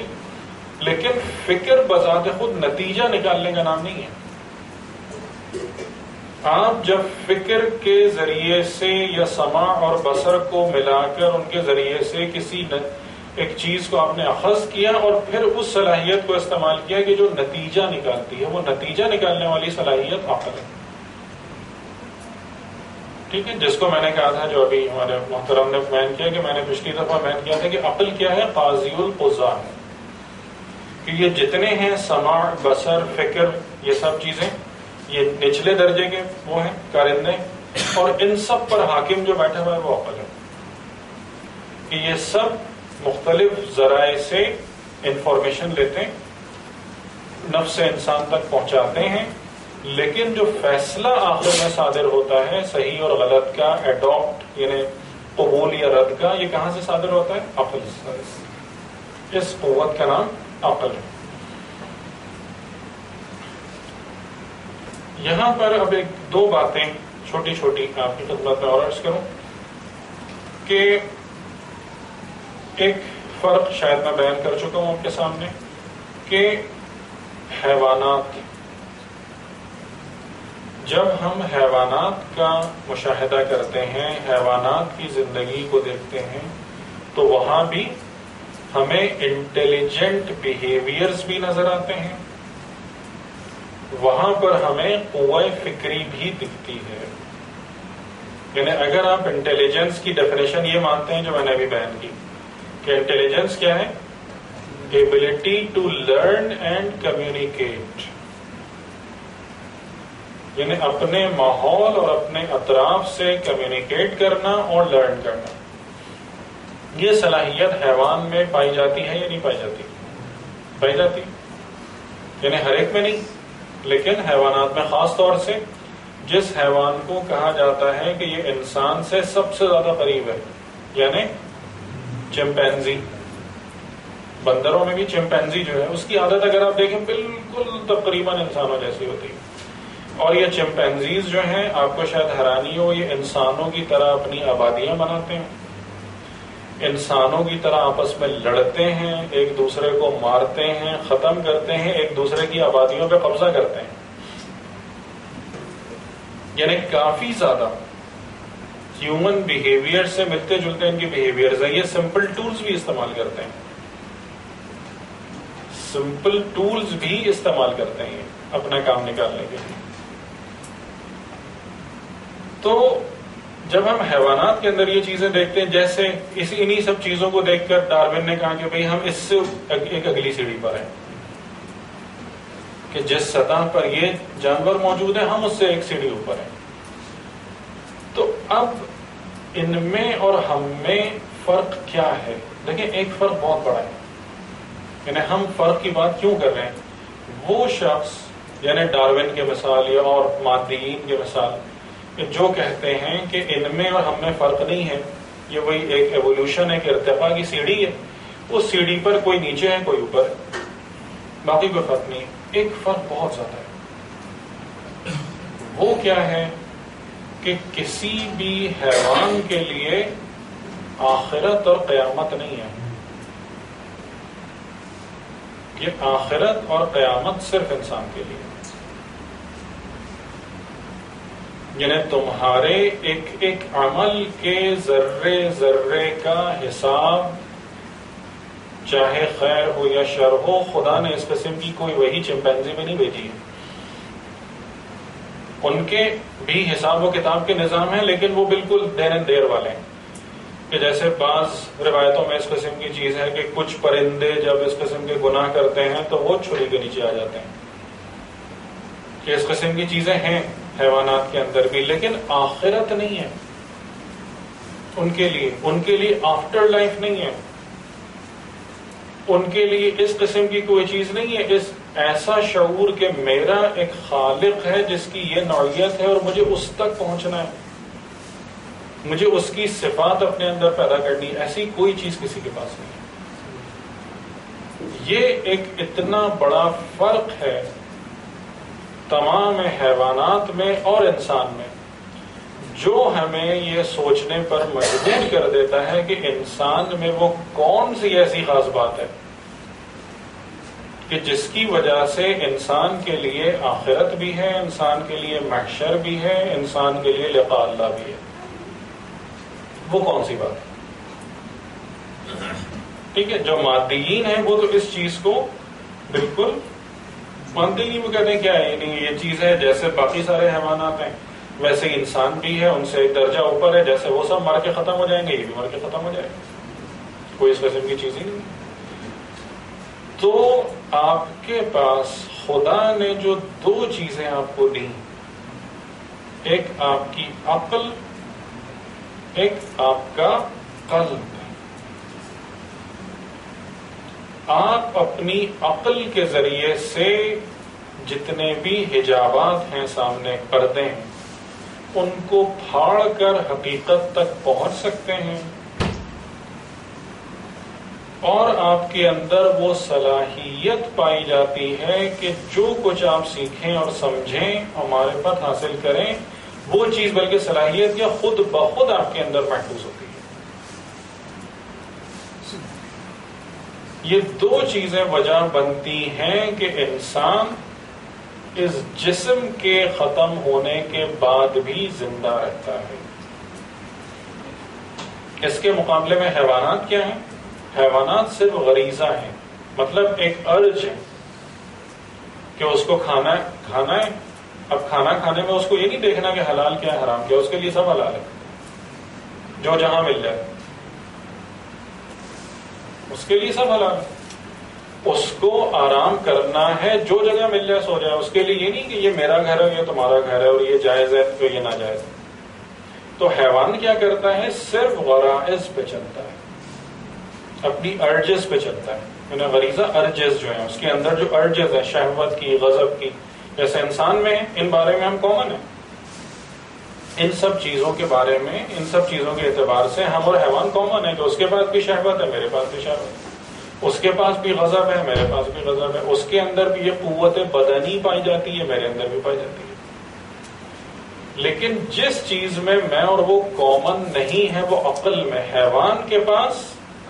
لیکن فکر بذات خود نتیجہ نکالنے کا نام نہیں ہے. آپ جب فکر کے ذریعے سے یا سماع اور بصر کو ملا کر ان کے ذریعے سے کسی ایک چیز کو آپ نے اخذ کیا اور پھر اس صلاحیت کو استعمال کیا کہ جو نتیجہ نکالتی ہے، وہ نتیجہ نکالنے والی صلاحیت عقل ہے. ٹھیک ہے، جس کو میں نے کہا تھا، جو ابھی ہمارے محترم نے بیان کیا کہ میں نے پچھلی دفعہ بیان کیا تھا کہ عقل کیا ہے؟ قاضی القضاء ہے. کہ یہ جتنے ہیں سماع، بصر، فکر، یہ سب چیزیں یہ نچلے درجے کے وہ ہیں کارندے، اور ان سب پر حاکم جو بیٹھا ہوا ہے وہ عقل ہے. کہ یہ سب مختلف ذرائع سے انفارمیشن لیتے ہیں، نفس انسان تک پہنچاتے ہیں، لیکن جو فیصلہ آخر میں صادر ہوتا ہے صحیح اور غلط کا، ایڈاپٹ یعنی قبول یا رد کا، یہ کہاں سے صادر ہوتا ہے؟ عقل سے. اس قوت کا نام عقل ہے. یہاں پر اب ایک دو باتیں چھوٹی چھوٹی آپ کی خدمت میں اور عرض کروں کہ ایک فرق شاید میں بیان کر چکا ہوں آپ کے سامنے کہ حیوانات، جب ہم حیوانات کا مشاہدہ کرتے ہیں، حیوانات کی زندگی کو دیکھتے ہیں، تو وہاں بھی ہمیں انٹیلیجنٹ بیہیویئرز بھی نظر آتے ہیں، وہاں پر ہمیں قوہ فکری بھی دکھتی ہے. یعنی اگر آپ انٹیلیجنس کی ڈیفینیشن یہ مانتے ہیں جو میں نے ابھی بیان کی کہ انٹیلیجنس کیا ہے؟ Ability to learn and communicate, یعنی اپنے ماحول اور اپنے اطراف سے کمیونیکیٹ کرنا اور لرن کرنا. یہ صلاحیت حیوان میں پائی جاتی ہے یا نہیں پائی جاتی؟ پائی جاتی، یعنی ہر ایک میں نہیں، لیکن حیوانات میں خاص طور سے. جس حیوان کو کہا جاتا ہے کہ یہ انسان سے سب سے زیادہ قریب ہے، یعنی چمپینزی. بندروں میں بھی چمپینزی جو ہے اس کی عادت اگر آپ دیکھیں بالکل تقریباً انسانوں جیسی ہوتی ہے. اور یہ چمپینزیز جو ہیں، آپ کو شاید حیرانی ہو، یہ انسانوں کی طرح اپنی آبادیاں بناتے ہیں، انسانوں کی طرح آپس میں لڑتے ہیں، ایک دوسرے کو مارتے ہیں، ختم کرتے ہیں، ایک دوسرے کی آبادیوں پہ قبضہ کرتے ہیں. یعنی کافی زیادہ ہیومن بیہیویئر سے ملتے جلتے ان کی بیہیویئرز ہیں. یہ سمپل ٹولز بھی استعمال کرتے ہیں، سمپل ٹولز بھی استعمال کرتے ہیں اپنا کام نکالنے کے لیے. تو جب ہم حیوانات کے اندر یہ چیزیں دیکھتے ہیں، جیسے اس انہی سب چیزوں کو دیکھ کر ڈارون نے کہا کہ بھئی ہم اس سے ایک اگلی سیڑھی پر ہیں، کہ جس سطح پر یہ جانور موجود ہیں ہم اس سے ایک سیڑھی اوپر ہیں. تو اب ان میں اور ہم میں فرق کیا ہے؟ دیکھیں ایک فرق بہت بڑا ہے. یعنی ہم فرق کی بات کیوں کر رہے ہیں؟ وہ شخص یعنی ڈارون کے مثال یا اور مادیین کے مثال جو کہتے ہیں کہ ان میں اور ہم میں فرق نہیں ہے، یہ وہی ایک ایوولوشن ہے کہ ارتقاء کی سیڑھی ہے، اس سیڑھی پر کوئی نیچے ہے کوئی اوپر ہے، باقی کوئی فرق نہیں ہے. ایک فرق بہت زیادہ ہے. وہ کیا ہے کہ کسی بھی حیوان کے لیے آخرت اور قیامت نہیں ہے. یہ آخرت اور قیامت صرف انسان کے لیے. یعنی تمہارے ایک ایک عمل کے ذرے ذرے کا حساب، چاہے خیر ہو یا شر ہو، خدا نے اس قسم کی کوئی وہی چمپینزی میں نہیں بھیجی ہے. ان کے بھی حساب و کتاب کے نظام ہیں، لیکن وہ بالکل دین اینڈ دیر والے ہیں. کہ جیسے بعض روایتوں میں اس قسم کی چیز ہے کہ کچھ پرندے جب اس قسم کے گناہ کرتے ہیں تو وہ چھری کے نیچے آ جاتے ہیں. کہ اس قسم کی چیزیں ہیں حیوانات کے اندر بھی، لیکن آخرت نہیں ہے ان کے لیے. ان کے لیے آفٹر لائف نہیں ہے، ان کے لیے اس قسم کی کوئی چیز نہیں ہے. اس ایسا شعور کہ میرا ایک خالق ہے جس کی یہ نوعیت ہے اور مجھے اس تک پہنچنا ہے، مجھے اس کی صفات اپنے اندر پیدا کرنی ہے، ایسی کوئی چیز کسی کے پاس نہیں ہے. یہ ایک اتنا بڑا فرق ہے تمام حیوانات میں اور انسان میں، جو ہمیں یہ سوچنے پر مجبور کر دیتا ہے کہ انسان میں وہ کون سی ایسی خاص بات ہے کہ جس کی وجہ سے انسان کے لیے آخرت بھی ہے، انسان کے لیے محشر بھی ہے، انسان کے لیے لقاء اللہ بھی ہے. وہ کون سی بات ہے؟ ٹھیک ہے، جو مادیین ہیں وہ تو اس چیز کو بالکل مانتے ہی نہیں. وہ کہتے ہیں کیا ہے، نہیں یہ چیز ہے، جیسے باقی سارے حیوانات ہیں ویسے انسان بھی ہے، ان سے ایک درجہ اوپر ہے، جیسے وہ سب مر کے ختم ہو جائیں گے یہ بھی مر کے ختم ہو جائے گا، کوئی اس قسم کی چیز ہی نہیں. تو آپ کے پاس خدا نے جو دو چیزیں آپ کو دی، ایک آپ کی عقل، ایک آپ کا قلب. آپ اپنی عقل کے ذریعے سے جتنے بھی حجابات ہیں، سامنے پردے ہیں، ان کو پھاڑ کر حقیقت تک پہنچ سکتے ہیں، اور آپ کے اندر وہ صلاحیت پائی جاتی ہے کہ جو کچھ آپ سیکھیں اور سمجھیں اور معرفت حاصل کریں، وہ چیز بلکہ صلاحیت یا خود بخود آپ کے اندر محفوظ ہوتی ہے. یہ دو چیزیں وجہ بنتی ہیں کہ انسان اس جسم کے ختم ہونے کے بعد بھی زندہ رہتا ہے. اس کے مقابلے میں حیوانات کیا ہیں؟ حیوانات صرف غریزہ ہیں، مطلب ایک ارج ہے کہ اس کو کھانا کھانا ہے. اب کھانا کھانے میں اس کو یہ نہیں دیکھنا کہ حلال کیا ہے حرام کیا، اس کے لیے سب حلال ہے، جو جہاں مل جائے اس کے لیے سب حلال ہے. اس کو آرام کرنا ہے، جو جگہ مل جائے سو جائے، اس کے لیے یہ نہیں کہ یہ میرا گھر ہے یہ تمہارا گھر ہے اور یہ جائز ہے تو یہ ناجائز ہے. تو حیوان کیا کرتا ہے؟ صرف غرائز پہ چلتا ہے، اپنی ارجز پہ چلتا ہے. یعنی غریزہ ارجز جو ہیں، اس کے اندر جو ارجز ہے شہوت کی، غضب کی، جیسے انسان میں ہیں، ان بارے میں ہم کامن ہیں. ان سب چیزوں کے بارے میں، ان سب چیزوں کے اعتبار سے ہم اور حیوان کامن ہے کہ اس کے پاس بھی شہوت ہے، میرے پاس بھی شہوت ہے، اس کے پاس بھی غضب ہے، میرے پاس بھی غضب ہے، اس کے اندر بھی یہ قوت بدنی پائی جاتی ہے، میرے اندر بھی پائی جاتی ہے. لیکن جس چیز میں میں اور وہ کامن نہیں ہے وہ عقل میں. حیوان کے پاس،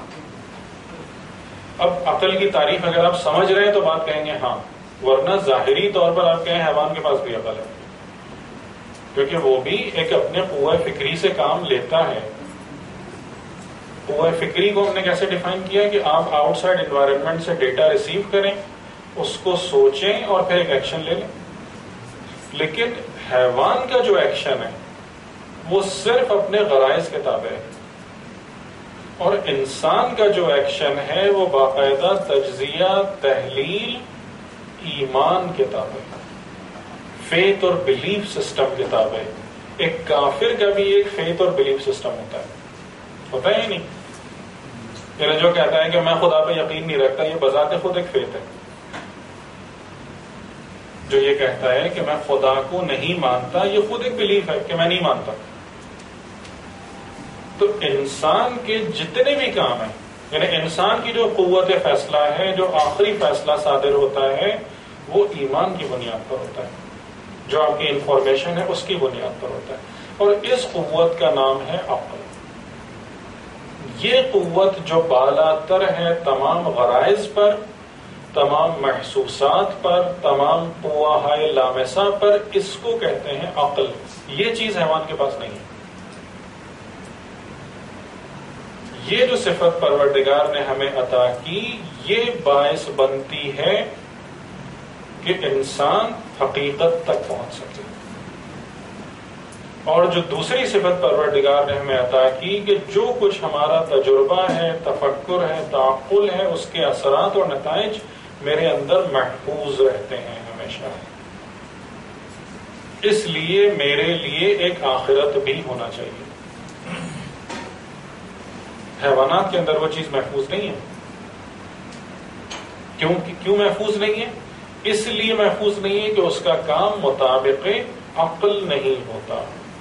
اب عقل کی تعریف اگر آپ سمجھ رہے ہیں تو بات کہیں گے ہاں، ورنہ ظاہری طور پر آپ کہیں حیوان کے پاس بھی عقل ہے، کیونکہ وہ بھی ایک اپنے قوہ فکری سے کام لیتا ہے. قوہ فکری کو ہم نے کیسے ڈیفائن کیا کہ آپ آؤٹ سائڈ انوائرمنٹ سے ڈیٹا ریسیو کریں، اس کو سوچیں اور پھر ایک ایکشن لے لیں. لیکن حیوان کا جو ایکشن ہے وہ صرف اپنے غرائز کے تابع ہے، اور انسان کا جو ایکشن ہے وہ باقاعدہ تجزیہ، تحلیل، ایمان کے تابع ہے، فیتھ اور بلیف سسٹم کے تابع ہے. ایک کافر کا بھی ایک فیتھ اور بلیف سسٹم ہوتا ہے، ہوتا ہے یا نہیں؟ یعنی جو کہتا ہے کہ میں خدا پہ یقین نہیں رکھتا، یہ بذات خود ایک فیتھ ہے. جو یہ کہتا ہے کہ میں خدا کو نہیں مانتا، یہ خود ایک بلیف ہے کہ میں نہیں مانتا. تو انسان کے جتنے بھی کام ہیں، یعنی انسان کی جو قوت فیصلہ ہے، جو آخری فیصلہ صادر ہوتا ہے، وہ ایمان کی بنیاد پر ہوتا ہے، جو آپ کی انفارمیشن ہے اس کی بنیاد پر ہوتا ہے. اور اس قوت کا نام ہے عقل. یہ قوت جو بالا تر ہے تمام غرائز پر، تمام محسوسات پر، تمام قواہائے لامسہ پر، اس کو کہتے ہیں عقل. یہ چیز حیوان کے پاس نہیں ہے. یہ جو صفت پروردگار نے ہمیں عطا کی، یہ باعث بنتی ہے کہ انسان حقیقت تک پہنچ سکے. اور جو دوسری صفت پروردگار نے ہمیں عطا کی کہ جو کچھ ہمارا تجربہ ہے، تفکر ہے، تعقل ہے، اس کے اثرات اور نتائج میرے اندر محفوظ رہتے ہیں ہمیشہ. اس لیے میرے لیے ایک آخرت بھی ہونا چاہیے. حیوانات کے اندر وہ چیز محفوظ نہیں ہے. کیوں کیوں محفوظ نہیں ہے؟ اس لیے محفوظ نہیں ہے کہ اس کا کام مطابق عقل نہیں ہوتا.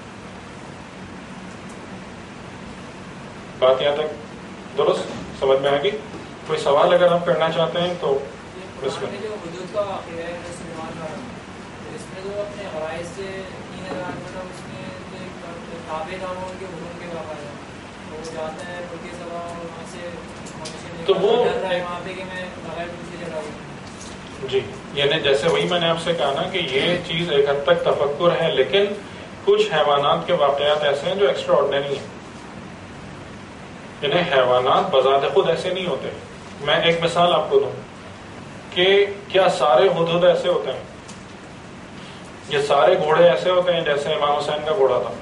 بات یہاں تک درست سمجھ میں آ گئی؟ کوئی سوال اگر آپ کرنا چاہتے ہیں تو اس میں جو وجود کا واقعہ ہے اس میں جو اپنے غرائز سے تین ہزار مطلب اس میں تابع نام ان کے حکم کے واقع ہے، وہ جاتا ہے ان کے سوا وہاں سے تو وہ وہاں پہ کہ میں بغیر کسی جگہ جی یعنی جیسے وہی میں نے آپ سے کہا نا کہ یہ چیز ایک حد تک تفکر ہے، لیکن کچھ حیوانات کے واقعات ایسے ہیں جو ایکسٹرا آرڈینری ہیں. یعنی حیوانات بذات خود ایسے نہیں ہوتے. میں ایک مثال آپ کو دوں کہ کیا سارے ہدہد ایسے ہوتے ہیں؟ یہ سارے گھوڑے ایسے ہوتے ہیں جیسے امام حسین کا گھوڑا تھا؟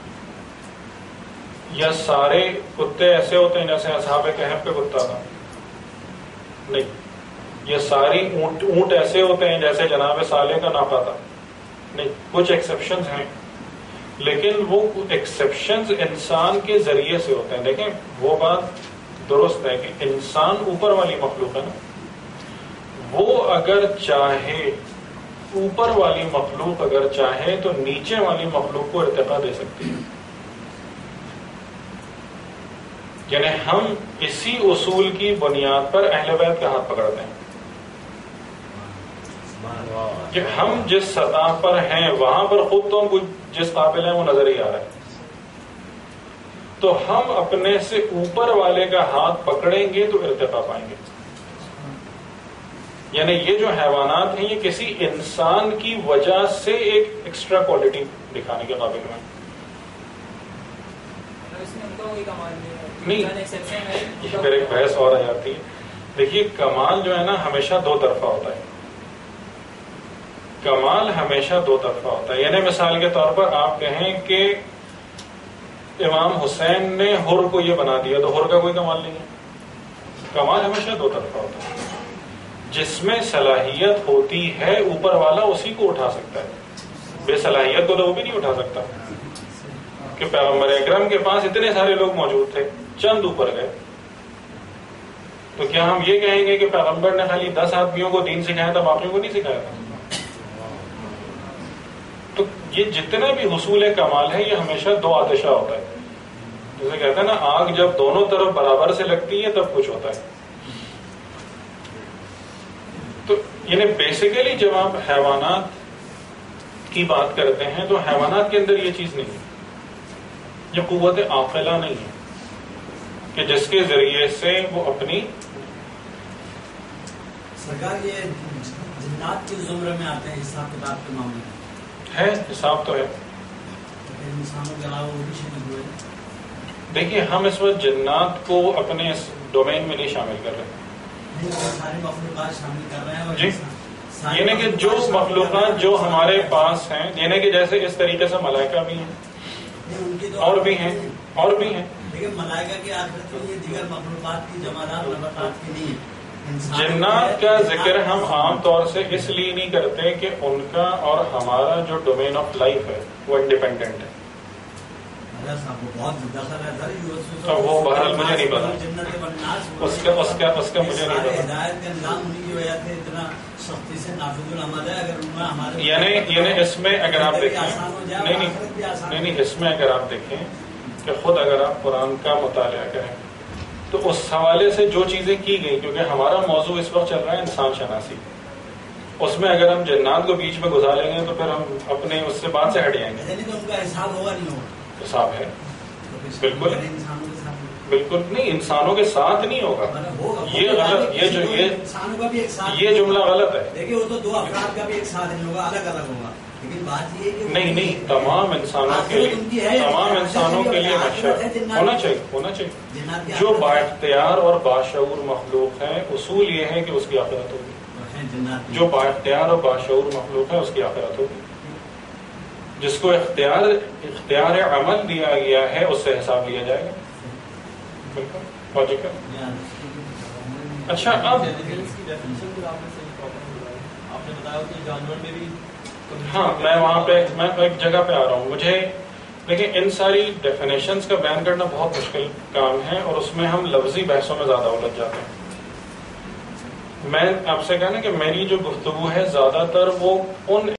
یا سارے کتے ایسے ہوتے ہیں جیسے اصحاب کہف کا کتا تھا؟ نہیں. یہ ساری اونٹ اونٹ ایسے ہوتے ہیں جیسے جناب صالح کا ناقہ تھا؟ نہیں. کچھ ایکسیپشنز ہیں، لیکن وہ ایکسیپشنز انسان کے ذریعے سے ہوتے ہیں. دیکھیں وہ بات درست ہے کہ انسان اوپر والی مخلوق ہے نا، وہ اگر چاہے اوپر والی مخلوق اگر چاہے تو نیچے والی مخلوق کو ارتقا دے سکتی ہے. یعنی ہم اسی اصول کی بنیاد پر اہل بیت کا ہاتھ پکڑتے ہیں کہ ہم جس سطح پر ہیں وہاں پر خود تو ہم جس قابل ہیں وہ نظر ہی آ رہا ہے، تو ہم اپنے سے اوپر والے کا ہاتھ پکڑیں گے تو ارتقا پائیں گے. یعنی یہ جو حیوانات ہیں یہ کسی انسان کی وجہ سے ایک ایکسٹرا کوالٹی دکھانے کے قابل ہیں. نہیں پھر ایک بحث اور آ جاتی ہے. دیکھیے کمال جو ہے نا ہمیشہ دو طرفہ ہوتا ہے. کمال ہمیشہ دو طرفہ ہوتا ہے. یعنی مثال کے طور پر آپ کہیں کہ امام حسین نے حر کو یہ بنا دیا تو حر کا کوئی کمال نہیں ہے. کمال ہمیشہ دو طرفہ ہوتا ہے. جس میں صلاحیت ہوتی ہے اوپر والا اسی کو اٹھا سکتا ہے، بے صلاحیت کو تو وہ بھی نہیں اٹھا سکتا. کہ پیغمبر اکرم کے پاس اتنے سارے لوگ موجود تھے، چند اوپر گئے، تو کیا ہم یہ کہیں گے کہ پیغمبر نے خالی دس آدمیوں کو دین سکھایا تھا باقیوں کو نہیں سکھایا تھا؟ تو یہ جتنے بھی حصول کمال ہے یہ ہمیشہ دو آتشہ ہوتا ہے. جیسے کہتے ہیں نا آگ جب دونوں طرف برابر سے لگتی ہے تب کچھ ہوتا ہے. تو یعنی بیسیکلی جب آپ حیوانات کی بات کرتے ہیں تو حیوانات کے اندر یہ چیز نہیں ہے، یہ قوت عاقلہ نہیں ہے کہ جس کے ذریعے سے وہ اپنی سرکار یہ جنات کے زمرے میں آتے ہیں حساب کتاب کے معاملے میں ہے. حساب تو ہے، انسانوں کے علاوہ وہ بھی شامل ہوئے. دیکھیے ہم اس وقت جنات کو اپنے اس ڈومین میں نہیں شامل کر رہے. ساری مخلوقات شامل کر رہے ہیں. جی یعنی کہ جو مخلوقات جو ہمارے پاس ہیں، یعنی کہ جیسے اس طریقے سے ملائکہ بھی ہیں اور بھی ہیں اور بھی ہیں. لیکن ملائکہ کی آخرت میں یہ دیگر مخلوقات کی جمالات نباتات کی نہیں ہے. جنات کا ذکر ہم عام طور سے اس لیے نہیں کرتے کہ ان کا اور ہمارا جو ڈومین آف لائف ہے وہ انڈیپینڈنٹ ہے. وہ بہرحال مجھے نہیں پتا اس کا اس کا اس کا مجھے نہیں پتا. یعنی یعنی اس میں اگر آپ دیکھیں نہیں نہیں نہیں اس میں اگر آپ دیکھیں کہ خود اگر آپ قرآن کا مطالعہ کریں تو اس حوالے سے جو چیزیں کی گئی، کیونکہ ہمارا موضوع اس وقت چل رہا ہے انسان شناسی، اس میں اگر ہم جنات کو بیچ میں گزاریں گے تو پھر ہم اپنے اس سے بات سے ہٹ جائیں گے. حساب ہے بالکل بالکل نہیں، انسانوں کے ساتھ نہیں ہوگا. یہ غلط، یہ جو یہ یہ جملہ غلط ہے. دیکھیے وہ تو دو افراد کا بھی ایک ساتھ نہیں ہوگا، الگ الگ ہوگا. لیکن بات یہ کہ نہیں نہیں تمام انسانوں کے لیے تمام انسانوں کے لیے مشہور ہونا چاہیے ہونا چاہیے جو با اختیار اور باشعور مخلوق ہے. اصول یہ ہے کہ اس کی آخرت ہوگی. جو با اختیار اور باشعور مخلوق ہے اس کی آخرت ہوگی. جس کو اختیار اختیار عمل دیا گیا ہے اس سے حساب لیا جائے گا. بالکل لاجیکل. اچھا اب آپ نے بتایا کہ جانور میں بھی ہاں میں وہاں پہ میں ایک جگہ پہ آ رہا ہوں. مجھے دیکھیں ان ساری ڈیفینیشنز کا بیان کرنا بہت مشکل کام ہے اور اس میں ہم لفظی بحثوں میں زیادہ الجھ جاتے ہیں. میں آپ سے کہا نا کہ میری جو گفتگو ہے زیادہ تر وہ ان